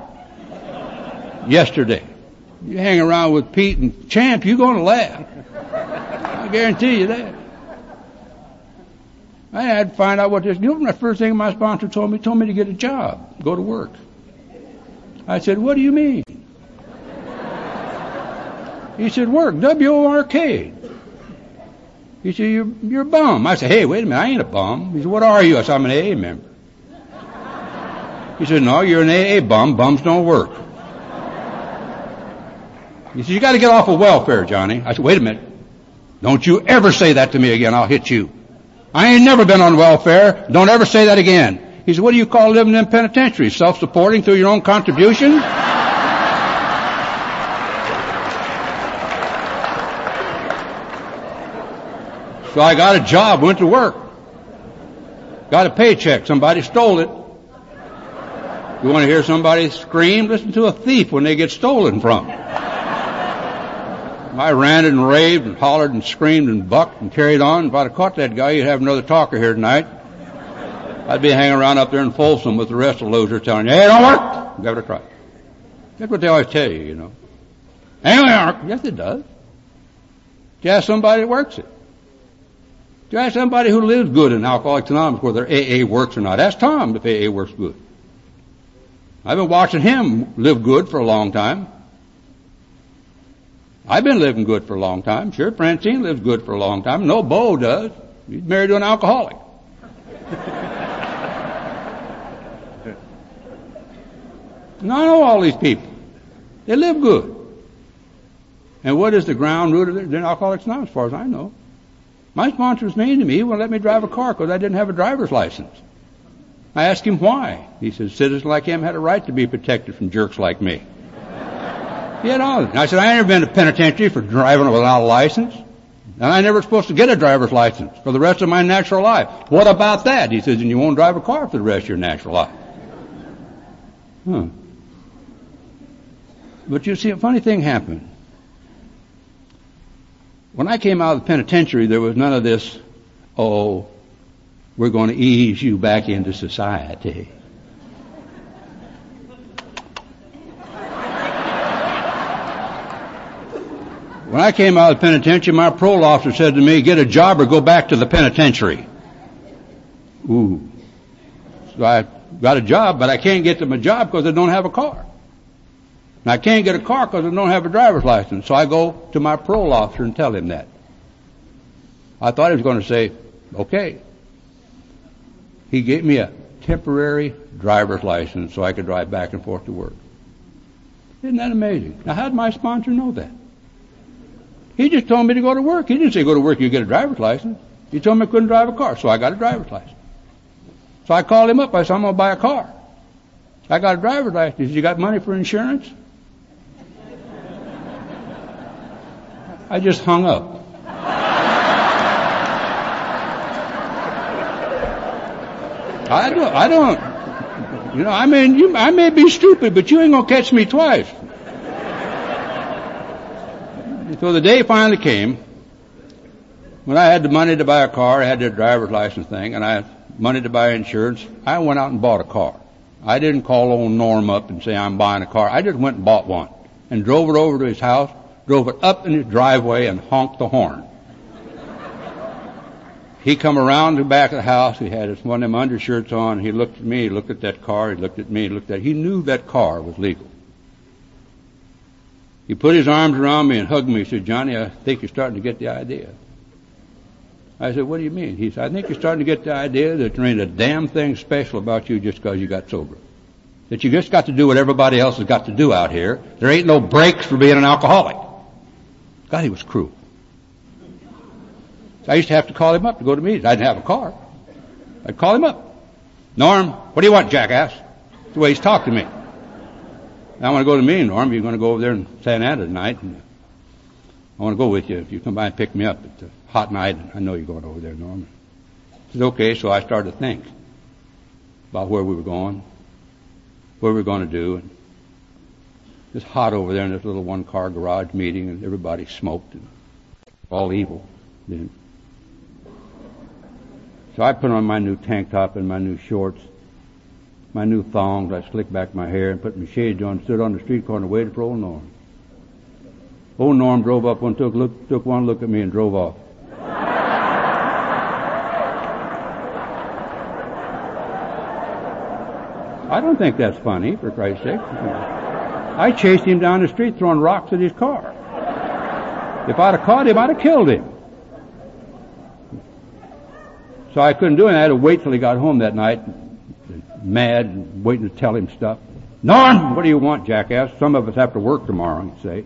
yesterday. You hang around with Pete and Champ, you're going to laugh. guarantee you that. I had to find out what this. You know, the first thing my sponsor told me, told me to get a job, go to work. I said, "What do you mean?" He said, "Work, W O R K." He said, "You're you're a bum." I said, "Hey, wait a minute, I ain't a bum." He said, "What are you?" I said, "I'm an A A member." He said, "No, you're an A A bum. Bums don't work." He said, "You got to get off of welfare, Johnny." I said, "Wait a minute. Don't you ever say that to me again. I'll hit you. I ain't never been on welfare. Don't ever say that again." He said, "What do you call living in penitentiary? Self-supporting through your own contribution?" So I got a job, went to work. Got a paycheck. Somebody stole it. You want to hear somebody scream? Listen to a thief when they get stolen from. I ranted and raved and hollered and screamed and bucked and carried on. If I'd have caught that guy, you'd have another talker here tonight. I'd be hanging around up there in Folsom with the rest of the losers telling you, "Hey, it don't work." Give it a try. That's what they always tell you, you know. Ain't gonna work. Yes, it does. You ask somebody that works it. You ask somebody who lives good in Alcoholics Anonymous whether A A works or not. Ask Tom if A A works good. I've been watching him live good for a long time. I've been living good for a long time. Sure, Francine lives good for a long time. No, Bo does. He's married to an alcoholic. And I know all these people. They live good. And what is the ground root of it? They're Alcoholics Anonymous, as far as I know. My sponsor was mean to me. He wouldn't let me drive a car because I didn't have a driver's license. I asked him why. He said, "Citizens like him had a right to be protected from jerks like me." He had all of it. I said, "I ain't never been to penitentiary for driving without a license. And I never supposed to get a driver's license for the rest of my natural life. What about that?" He says, "And you won't drive a car for the rest of your natural life." Huh. But you see, a funny thing happened. When I came out of the penitentiary, there was none of this, "Oh, we're going to ease you back into society." When I came out of the penitentiary, my parole officer said to me, "Get a job or go back to the penitentiary." Ooh. So I got a job, but I can't get to my job because I don't have a car. And I can't get a car because I don't have a driver's license. So I go to my parole officer and tell him that. I thought he was going to say, "Okay." He gave me a temporary driver's license so I could drive back and forth to work. Isn't that amazing? Now, how did my sponsor know that? He just told me to go to work. He didn't say go to work, you get a driver's license. He told me I couldn't drive a car, so I got a driver's license. So I called him up. I said, "I'm going to buy a car. I got a driver's license. He said, "You got money for insurance?" I just hung up. I don't, I don't, you know, I mean, you, I may be stupid, but you ain't going to catch me twice. So the day finally came when I had the money to buy a car. I had the driver's license thing, and I had money to buy insurance. I went out and bought a car. I didn't call old Norm up and say I'm buying a car. I just went and bought one and drove it over to his house, drove it up in his driveway, and honked the horn. He come around the back of the house. He had his, one of them undershirts on. He looked at me. He looked at that car. He looked at me. He looked at. He knew that car was legal. He put his arms around me and hugged me. He said, "Johnny, I think you're starting to get the idea." I said, "What do you mean?" He said, "I think you're starting to get the idea that there ain't a damn thing special about you just because you got sober. That you just got to do what everybody else has got to do out here. There ain't no breaks for being an alcoholic." God, he was cruel. So I used to have to call him up to go to meetings. I didn't have a car. I'd call him up. "Norm, what do you want, jackass?" That's the way he's talked to me. "I want to go to me, Norm. You're going to go over there in Santa Ana tonight. And I want to go with you. If you come by and pick me up. It's a hot night. And I know you're going over there, Norm." I said, "Okay." So I started to think about where we were going, what we were going to do. And it was hot over there in this little one-car garage meeting, and everybody smoked and all evil. Then. So I put on my new tank top and my new shorts, my new thongs. I slicked back my hair and put my shades on, stood on the street corner, waited for old Norm. Old Norm drove up and took look, took one look at me and drove off. I don't think that's funny, for Christ's sake. I chased him down the street throwing rocks at his car. If I'd have caught him, I'd have killed him. So I couldn't do it. I had to wait till he got home that night, mad, waiting to tell him stuff. Norm, what do you want, jackass? Some of us have to work tomorrow, he'd say.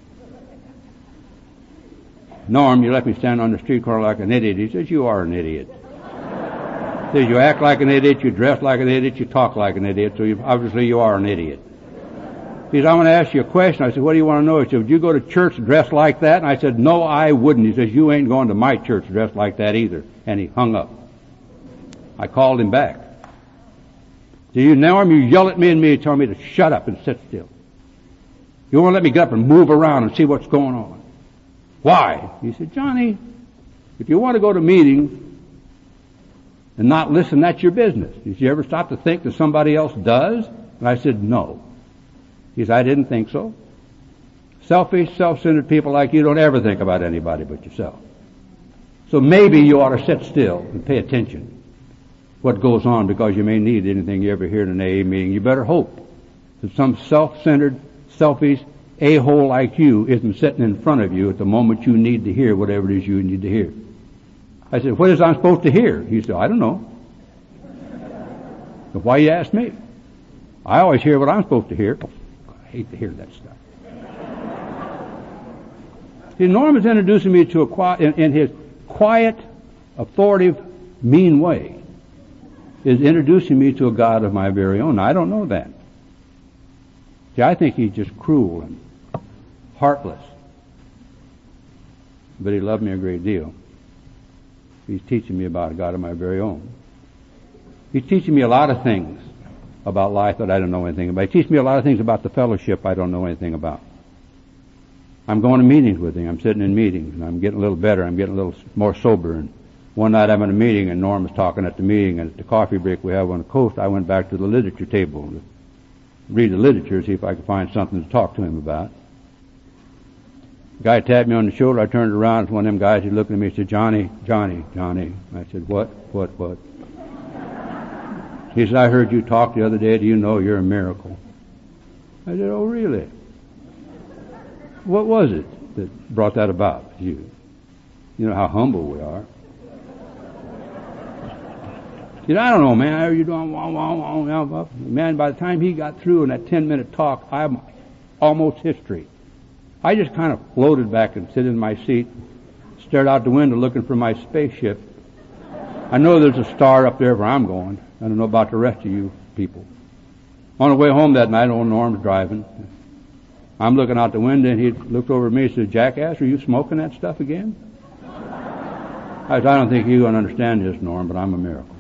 Norm, you let me stand on the street corner like an idiot. He says, you are an idiot. He says, you act like an idiot, you dress like an idiot, you talk like an idiot, so you, obviously you are an idiot. He says, I want to ask you a question. I said, what do you want to know? He said, would you go to church dressed like that? And I said, no, I wouldn't. He says, you ain't going to my church dressed like that either. And he hung up. I called him back. Do you, Norm, you yell at me and me and tell me to shut up and sit still. You won't let me get up and move around and see what's going on. Why? He said, Johnny, if you want to go to meetings and not listen, that's your business. Did you ever stop to think that somebody else does? And I said, no. He said, I didn't think so. Selfish, self-centered people like you don't ever think about anybody but yourself. So maybe you ought to sit still and pay attention what goes on, because you may need anything you ever hear in an A A meeting. You better hope that some self-centered, selfish a-hole like you isn't sitting in front of you at the moment you need to hear whatever it is you need to hear. I said, what is I supposed to hear? He said, I don't know. So why you ask me? I always hear what I'm supposed to hear. I hate to hear that stuff. See, Norm is introducing me to a quiet, in, in his quiet, authoritative, mean way, is introducing me to a God of my very own. I don't know that. See, I think he's just cruel and heartless. But he loved me a great deal. He's teaching me about a God of my very own. He's teaching me a lot of things about life that I don't know anything about. He teaches me a lot of things about the fellowship I don't know anything about. I'm going to meetings with him. I'm sitting in meetings, and I'm getting a little better. I'm getting a little more sober. And one night I'm in a meeting, and Norm was talking at the meeting, and at the coffee break we have on the coast, I went back to the literature table to read the literature, see if I could find something to talk to him about. The guy tapped me on the shoulder. I turned around. It's one of them guys. He looked at me and said, Johnny, Johnny, Johnny. I said, what, what, what? He said, I heard you talk the other day. Do you know you're a miracle? I said, oh, really? What was it that brought that about to you? You know how humble we are. He said, I don't know, man. I heard you doing wah, wah, wah, wah, wah. Man, by the time he got through in that ten-minute talk, I'm almost history. I just kind of floated back and sit in my seat, stared out the window looking for my spaceship. I know there's a star up there where I'm going. I don't know about the rest of you people. On the way home that night, old Norm's driving. I'm looking out the window, and he looked over at me and said, Jackass, are you smoking that stuff again? I said, I don't think you're going to understand this, Norm, but I'm a miracle.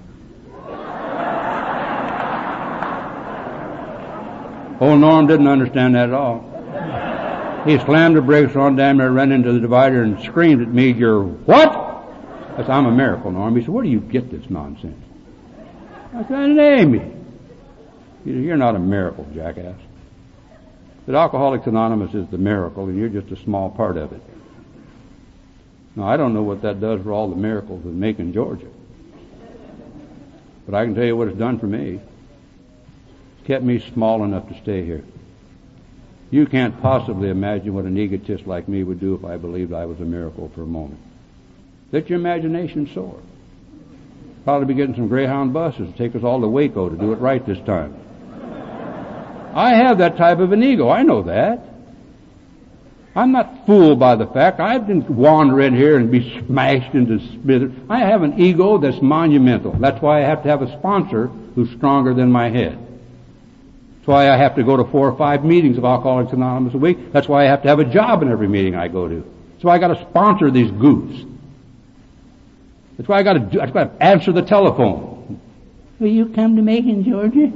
Old Norm didn't understand that at all. He slammed the brakes on, damn near ran into the divider and screamed at me, you're what? I said, I'm a miracle, Norm. He said, where do you get this nonsense? I said, name me. He said, you're not a miracle, jackass. But Alcoholics Anonymous is the miracle, and you're just a small part of it. Now, I don't know what that does for all the miracles in Macon, Georgia. But I can tell you what it's done for me. It's kept me small enough to stay here. You can't possibly imagine what an egotist like me would do if I believed I was a miracle for a moment. Let your imagination soar. Probably be getting some Greyhound buses to take us all to Waco to do it right this time. I have that type of an ego. I know that. I'm not fooled by the fact I didn't wander in here and be smashed into smithers. I have an ego that's monumental. That's why I have to have a sponsor who's stronger than my head. That's why I have to go to four or five meetings of Alcoholics Anonymous a week. That's why I have to have a job in every meeting I go to. That's why I got to sponsor these goofs. That's why I got to do, I've got to answer the telephone. Will you come to Macon, Georgia?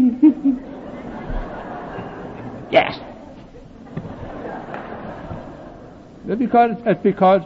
Yes. That's because, that's because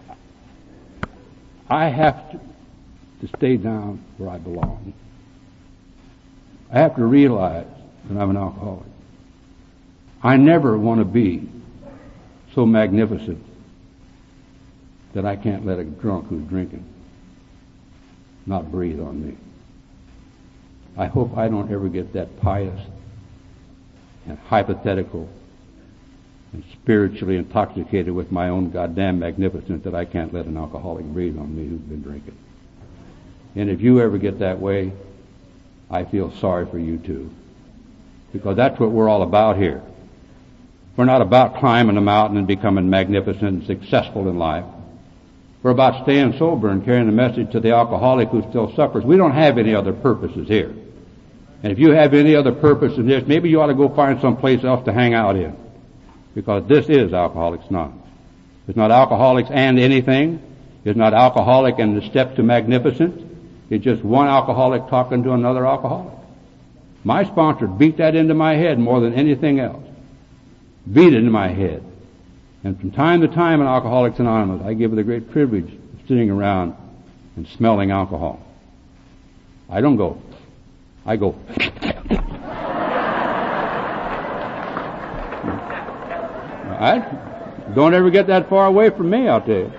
I have to, to stay down where I belong. I have to realize that I'm an alcoholic. I never want to be so magnificent that I can't let a drunk who's drinking not breathe on me. I hope I don't ever get that pious and hypothetical and spiritually intoxicated with my own goddamn magnificence that I can't let an alcoholic breathe on me who's been drinking. And if you ever get that way, I feel sorry for you too. Because that's what we're all about here. We're not about climbing a mountain and becoming magnificent and successful in life. We're about staying sober and carrying the message to the alcoholic who still suffers. We don't have any other purposes here. And if you have any other purpose in this, maybe you ought to go find some place else to hang out in. Because this is Alcoholics Anonymous. It's not Alcoholics and anything. It's not alcoholic and the steps to magnificence. It's just one alcoholic talking to another alcoholic. My sponsor beat that into my head more than anything else. Beat it into my head. And from time to time in Alcoholics Anonymous, I give it the great privilege of sitting around and smelling alcohol. I don't go. I go. I don't ever get that far away from me, I'll tell you.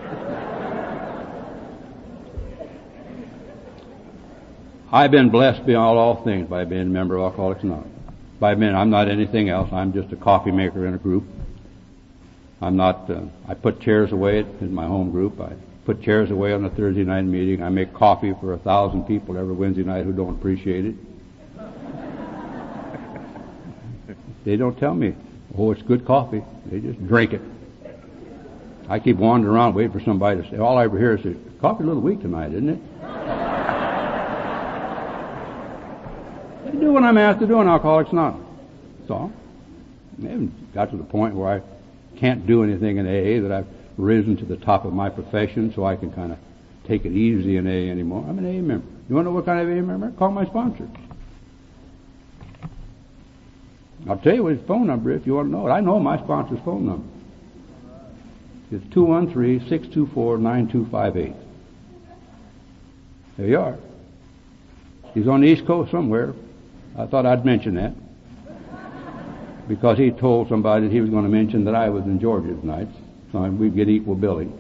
I've been blessed beyond all things by being a member of Alcoholics Anonymous. By being, I'm not anything else. I'm just a coffee maker in a group. I'm not, uh, I put chairs away in my home group. I put chairs away on a Thursday night meeting. I make coffee for a thousand people every Wednesday night who don't appreciate it. They don't tell me, oh, it's good coffee. They just drink it. I keep wandering around waiting for somebody to say, all I ever hear is, coffee a little weak tonight, isn't it? I do what I'm asked to do in Alcoholics Anonymous. That's all. I haven't got to the point where I can't do anything in A A, that I've risen to the top of my profession so I can kind of take it easy in A A anymore. I'm an A A member. You want to know what kind of A A member? Call my sponsor. I'll tell you what his phone number is if you want to know it. I know my sponsor's phone number. It's two one three, six two four, nine two five eight. There you are. He's on the East Coast somewhere. I thought I'd mention that, because he told somebody that he was going to mention that I was in Georgia tonight, so we'd get equal billing.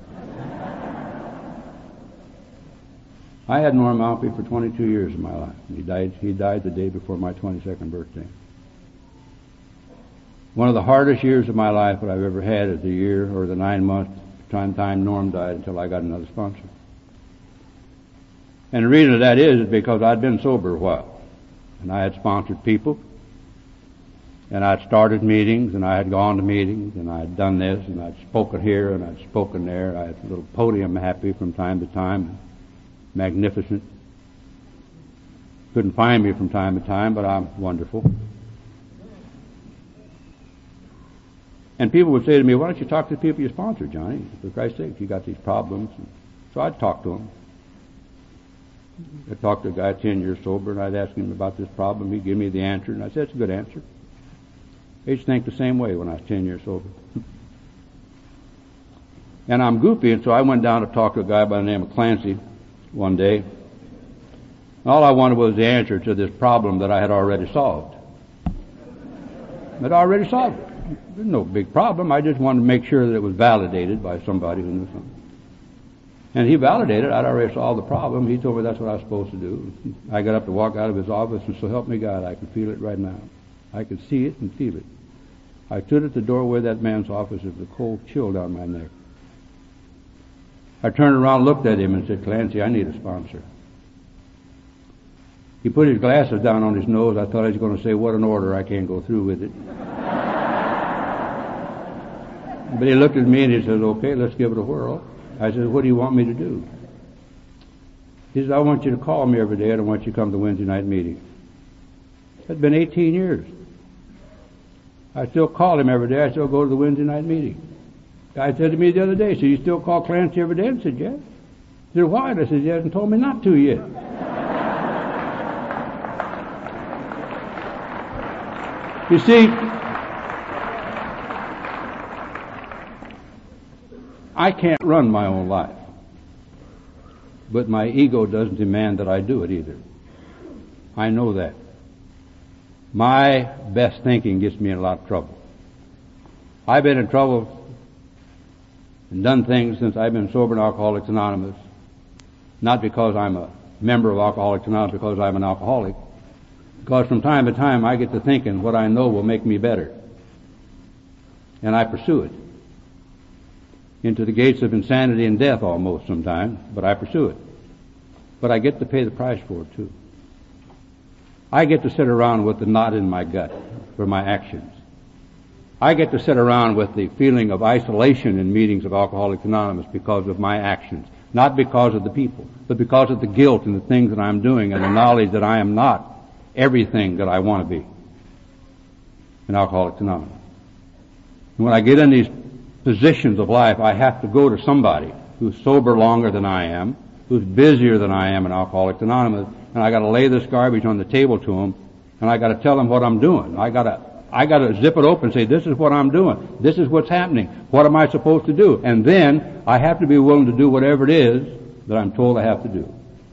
I had Norm Malpe for twenty-two years of my life. He died, he died the day before my twenty-second birthday. One of the hardest years of my life that I've ever had is the year or the nine months time time Norm died until I got another sponsor. And the reason that is is because I'd been sober a while. And I had sponsored people. And I'd started meetings, and I had gone to meetings, and I had done this, and I'd spoken here, and I'd spoken there. I had a little podium happy from time to time. Magnificent. Couldn't find me from time to time, but I'm wonderful. And people would say to me, why don't you talk to the people you sponsor, Johnny? For Christ's sake, you got these problems. So I'd talk to them. I talked to a guy ten years sober, and I'd ask him about this problem. He'd give me the answer, and I said, it's a good answer. I used to think the same way when I was ten years sober. And I'm goofy, and so I went down to talk to a guy by the name of Clancy one day. All I wanted was the answer to this problem that I had already solved. I'd already solved it. There's no big problem. I just wanted to make sure that it was validated by somebody who knew something. And he validated. I'd already solved the problem. He told me that's what I was supposed to do. I got up to walk out of his office, and so help me God, I can feel it right now. I could see it and feel it. I stood at the doorway of that man's office with a cold chill down my neck. I turned around, looked at him, and said, Clancy, I need a sponsor. He put his glasses down on his nose. I thought he was going to say, what an order, I can't go through with it. But he looked at me and he said, okay, let's give it a whirl. I said, what do you want me to do? He said, I want you to call me every day and I want you to come to Wednesday night meeting. It's been eighteen years. I still call him every day. I still go to the Wednesday night meeting. Guy said to me the other day, so you still call Clancy every day? I said, yes. He said, why? I said, he hasn't told me not to yet. You see, I can't run my own life, but my ego doesn't demand that I do it either. I know that. My best thinking gets me in a lot of trouble. I've been in trouble and done things since I've been sober in Alcoholics Anonymous, not because I'm a member of Alcoholics Anonymous because I'm an alcoholic. Because from time to time I get to thinking what I know will make me better. And I pursue it. Into the gates of insanity and death almost sometimes, but I pursue it. But I get to pay the price for it too. I get to sit around with the knot in my gut for my actions. I get to sit around with the feeling of isolation in meetings of Alcoholics Anonymous because of my actions. Not because of the people, but because of the guilt and the things that I'm doing and the knowledge that I am not everything that I want to be in Alcoholics Anonymous. And when I get in these positions of life, I have to go to somebody who's sober longer than I am, who's busier than I am in Alcoholics Anonymous, and I got to lay this garbage on the table to them, and I got to tell them what I'm doing. I got to, I got to zip it open and say, "This is what I'm doing. This is what's happening. What am I supposed to do?" And then I have to be willing to do whatever it is that I'm told I have to do.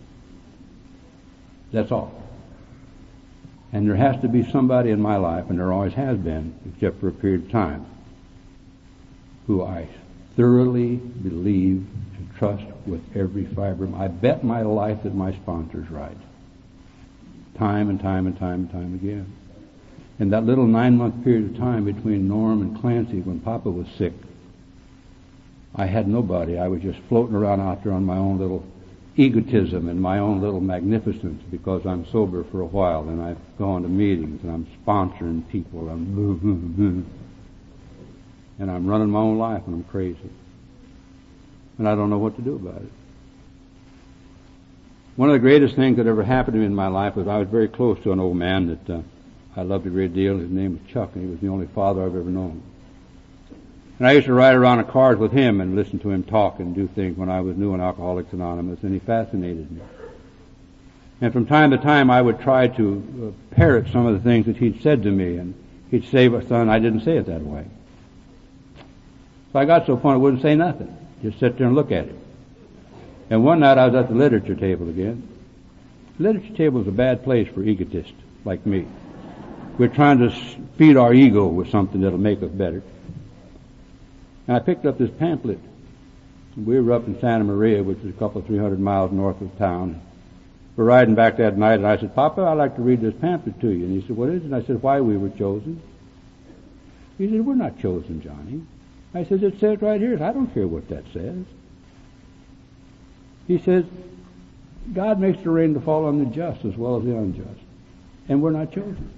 That's all. And there has to be somebody in my life, and there always has been, except for a period of time, who I thoroughly believe and trust with every fiber. I bet my life that my sponsor's right. Time and time and time and time again. In that little nine-month period of time between Norm and Clancy when Papa was sick, I had nobody. I was just floating around out there on my own little egotism and my own little magnificence because I'm sober for a while and I've gone to meetings and I'm sponsoring people. I'm and I'm running my own life and I'm crazy. And I don't know what to do about it. One of the greatest things that ever happened to me in my life was I was very close to an old man that uh, I loved a great deal. His name was Chuck, and he was the only father I've ever known. And I used to ride around in cars with him and listen to him talk and do things when I was new in Alcoholics Anonymous, and he fascinated me. And from time to time I would try to uh, parrot some of the things that he'd said to me, and he'd say, "But son, I didn't say it that way." So I got to a point I wouldn't say nothing. Just sit there and look at it. And one night I was at the literature table again. The literature table is a bad place for egotists like me. We're trying to feed our ego with something that'll make us better. And I picked up this pamphlet. We were up in Santa Maria, which is a couple of three hundred miles north of town. We're riding back that night, and I said, "Papa, I'd like to read this pamphlet to you." And he said, "What is it?" And I said, "Why we were chosen." He said, "We're not chosen, Johnny." I said, "It says right here." I don't care what that says. He says, "God makes the rain to fall on the just as well as the unjust. And we're not chosen."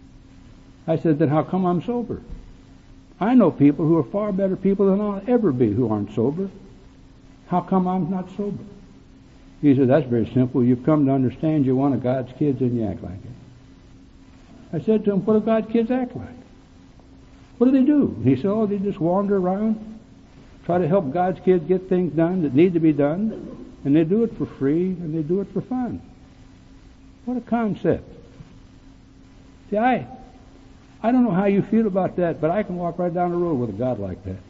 I said, "Then how come I'm sober? I know people who are far better people than I'll ever be who aren't sober. How come I'm not sober?" He said, "That's very simple. You've come to understand you're one of God's kids and you act like it." I said to him, "What do God's kids act like? What do they do?" He said, "Oh, they just wander around, try to help God's kids get things done that need to be done, and they do it for free, and they do it for fun." What a concept. See, I, I don't know how you feel about that, but I can walk right down the road with a God like that.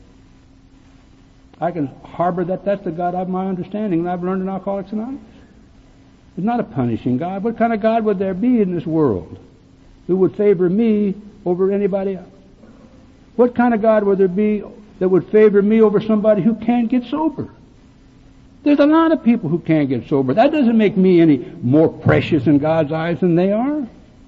I can harbor that. That's the God of my understanding, and I've learned in Alcoholics Anonymous. It's not a punishing God. What kind of God would there be in this world who would favor me over anybody else? What kind of God would there be that would favor me over somebody who can't get sober? There's a lot of people who can't get sober. That doesn't make me any more precious in God's eyes than they are.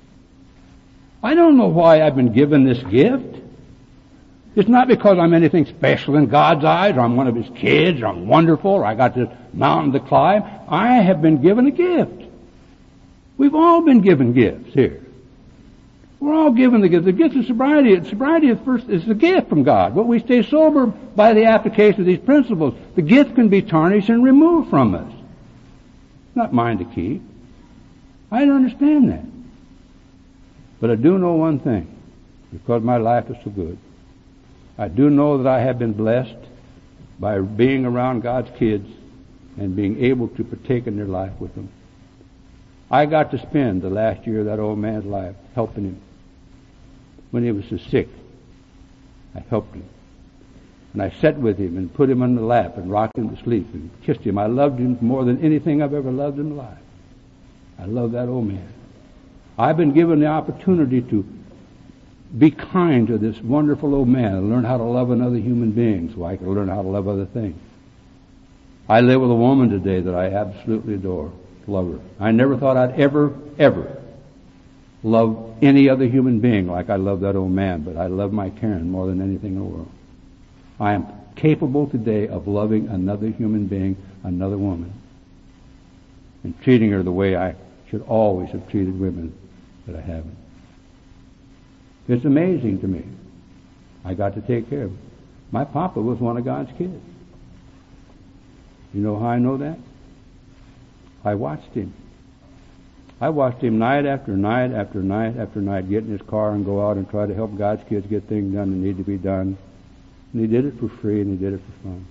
I don't know why I've been given this gift. It's not because I'm anything special in God's eyes, or I'm one of His kids, or I'm wonderful, or I got this mountain to climb. I have been given a gift. We've all been given gifts here. We're all given the gift. The gift of sobriety. Sobriety is first is a gift from God. But we stay sober by the application of these principles. The gift can be tarnished and removed from us. It's not mine to keep. I don't understand that. But I do know one thing, because my life is so good. I do know that I have been blessed by being around God's kids and being able to partake in their life with them. I got to spend the last year of that old man's life helping him. When he was so sick, I helped him. And I sat with him and put him on the lap and rocked him to sleep and kissed him. I loved him more than anything I've ever loved in life. I love that old man. I've been given the opportunity to be kind to this wonderful old man and learn how to love another human being so I can learn how to love other things. I live with a woman today that I absolutely adore. love her. I never thought I'd ever, ever love any other human being like I love that old man, but I love my Karen more than anything in the world. I am capable today of loving another human being, another woman, and treating her the way I should always have treated women that I haven't. It's amazing to me. I got to take care of her. My papa was one of God's kids. You know how I know that? I watched him. I watched him night after night after night after night get in his car and go out and try to help God's kids get things done that need to be done. And he did it for free and he did it for fun.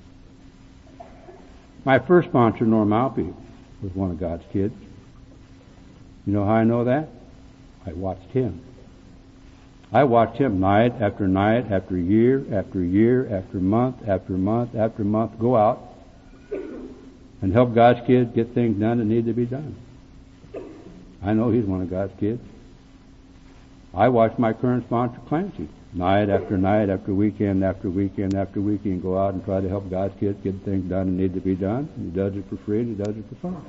My first sponsor, Norm Alpe, was one of God's kids. You know how I know that? I watched him. I watched him night after night after year after year after month after month after month go out and help God's kids get things done that need to be done. I know he's one of God's kids. I watched my current sponsor, Clancy, night after night after weekend after weekend after weekend go out and try to help God's kids get things done that need to be done. He does it for free and he does it for fun.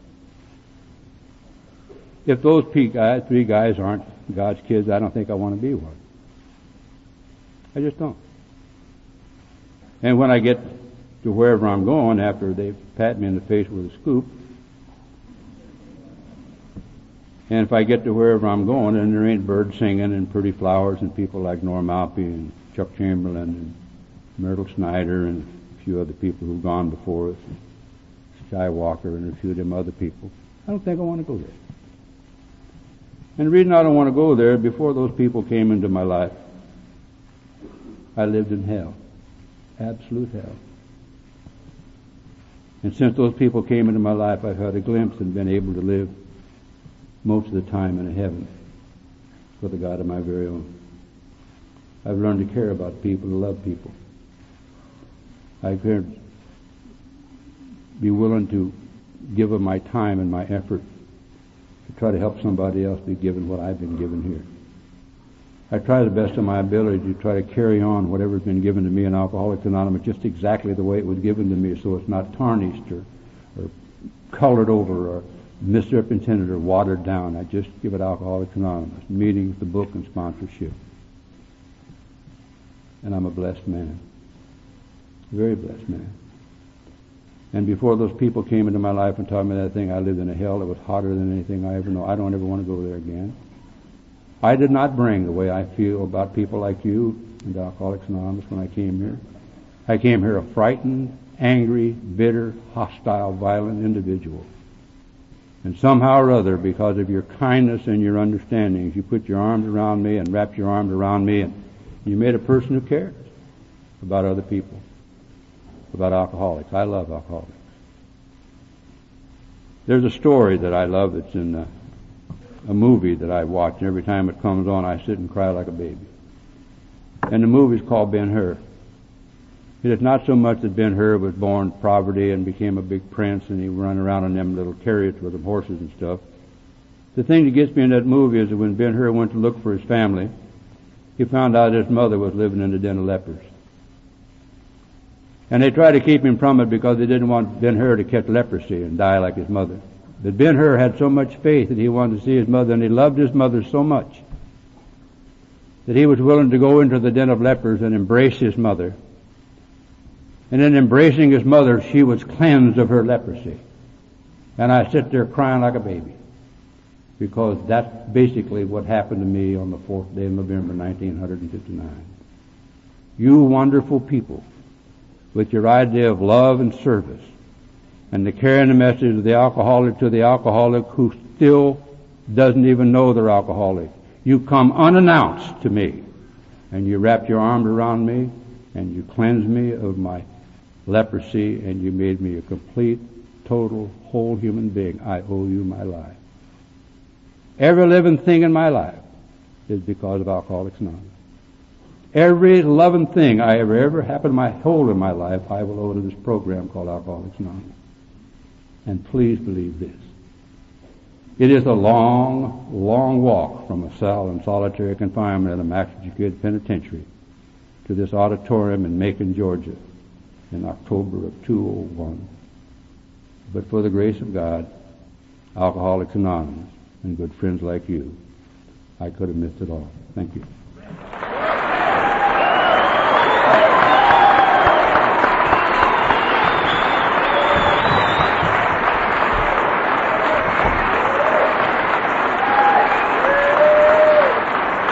If those three guys aren't God's kids, I don't think I want to be one. I just don't. And when I get to wherever I'm going, after they pat me in the face with a scoop, and if I get to wherever I'm going and there ain't birds singing and pretty flowers and people like Norm Alpe and Chuck Chamberlain and Myrtle Snyder and a few other people who've gone before us, Sky Walker and a few of them other people, I don't think I want to go there. And the reason I don't want to go there, before those people came into my life, I lived in hell. Absolute hell. And since those people came into my life, I've had a glimpse and been able to live most of the time in a heaven with a God of my very own. I've learned to care about people, to love people. I could be willing to give of my time and my effort to try to help somebody else be given what I've been given here. I try the best of my ability to try to carry on whatever's been given to me in Alcoholics Anonymous just exactly the way it was given to me, so it's not tarnished or, or colored over or misrepresented or watered down. I just give it Alcoholics Anonymous, meetings, the book, and sponsorship. And I'm a blessed man. A very blessed man. And before those people came into my life and taught me that thing, I lived in a hell that was hotter than anything I ever know. I don't ever want to go there again. I did not bring the way I feel about people like you and Alcoholics Anonymous when I came here. I came here a frightened, angry, bitter, hostile, violent individual. And somehow or other, because of your kindness and your understandings, you put your arms around me and wrapped your arms around me, and you made a person who cares about other people, about alcoholics. I love alcoholics. There's a story that I love that's in a, a movie that I watch, and every time it comes on, I sit and cry like a baby. And the movie's called Ben-Hur. It is not so much that Ben-Hur was born in poverty and became a big prince and he run around in them little chariots with them horses and stuff. The thing that gets me in that movie is that when Ben-Hur went to look for his family, he found out his mother was living in the den of lepers. And they tried to keep him from it because they didn't want Ben-Hur to catch leprosy and die like his mother. But Ben-Hur had so much faith that he wanted to see his mother, and he loved his mother so much that he was willing to go into the den of lepers and embrace his mother. And in embracing his mother, she was cleansed of her leprosy. And I sit there crying like a baby, because that's basically what happened to me on the fourth day of November, nineteen fifty-nine. You wonderful people, with your idea of love and service, and the carrying the message of the alcoholic to the alcoholic who still doesn't even know they're alcoholic. You come unannounced to me, and you wrap your arms around me, and you cleanse me of my leprosy, and you made me a complete, total, whole human being. I owe you my life. Every living thing in my life is because of Alcoholics Anonymous. Every loving thing I ever, ever happened to my whole in my life, I will owe to this program called Alcoholics Anonymous. And please believe this. It is a long, long walk from a cell in solitary confinement at a Maxwell Kid Penitentiary to this auditorium in Macon, Georgia in October of two oh one. But for the grace of God, Alcoholics Anonymous, and good friends like you, I could have missed it all. Thank you.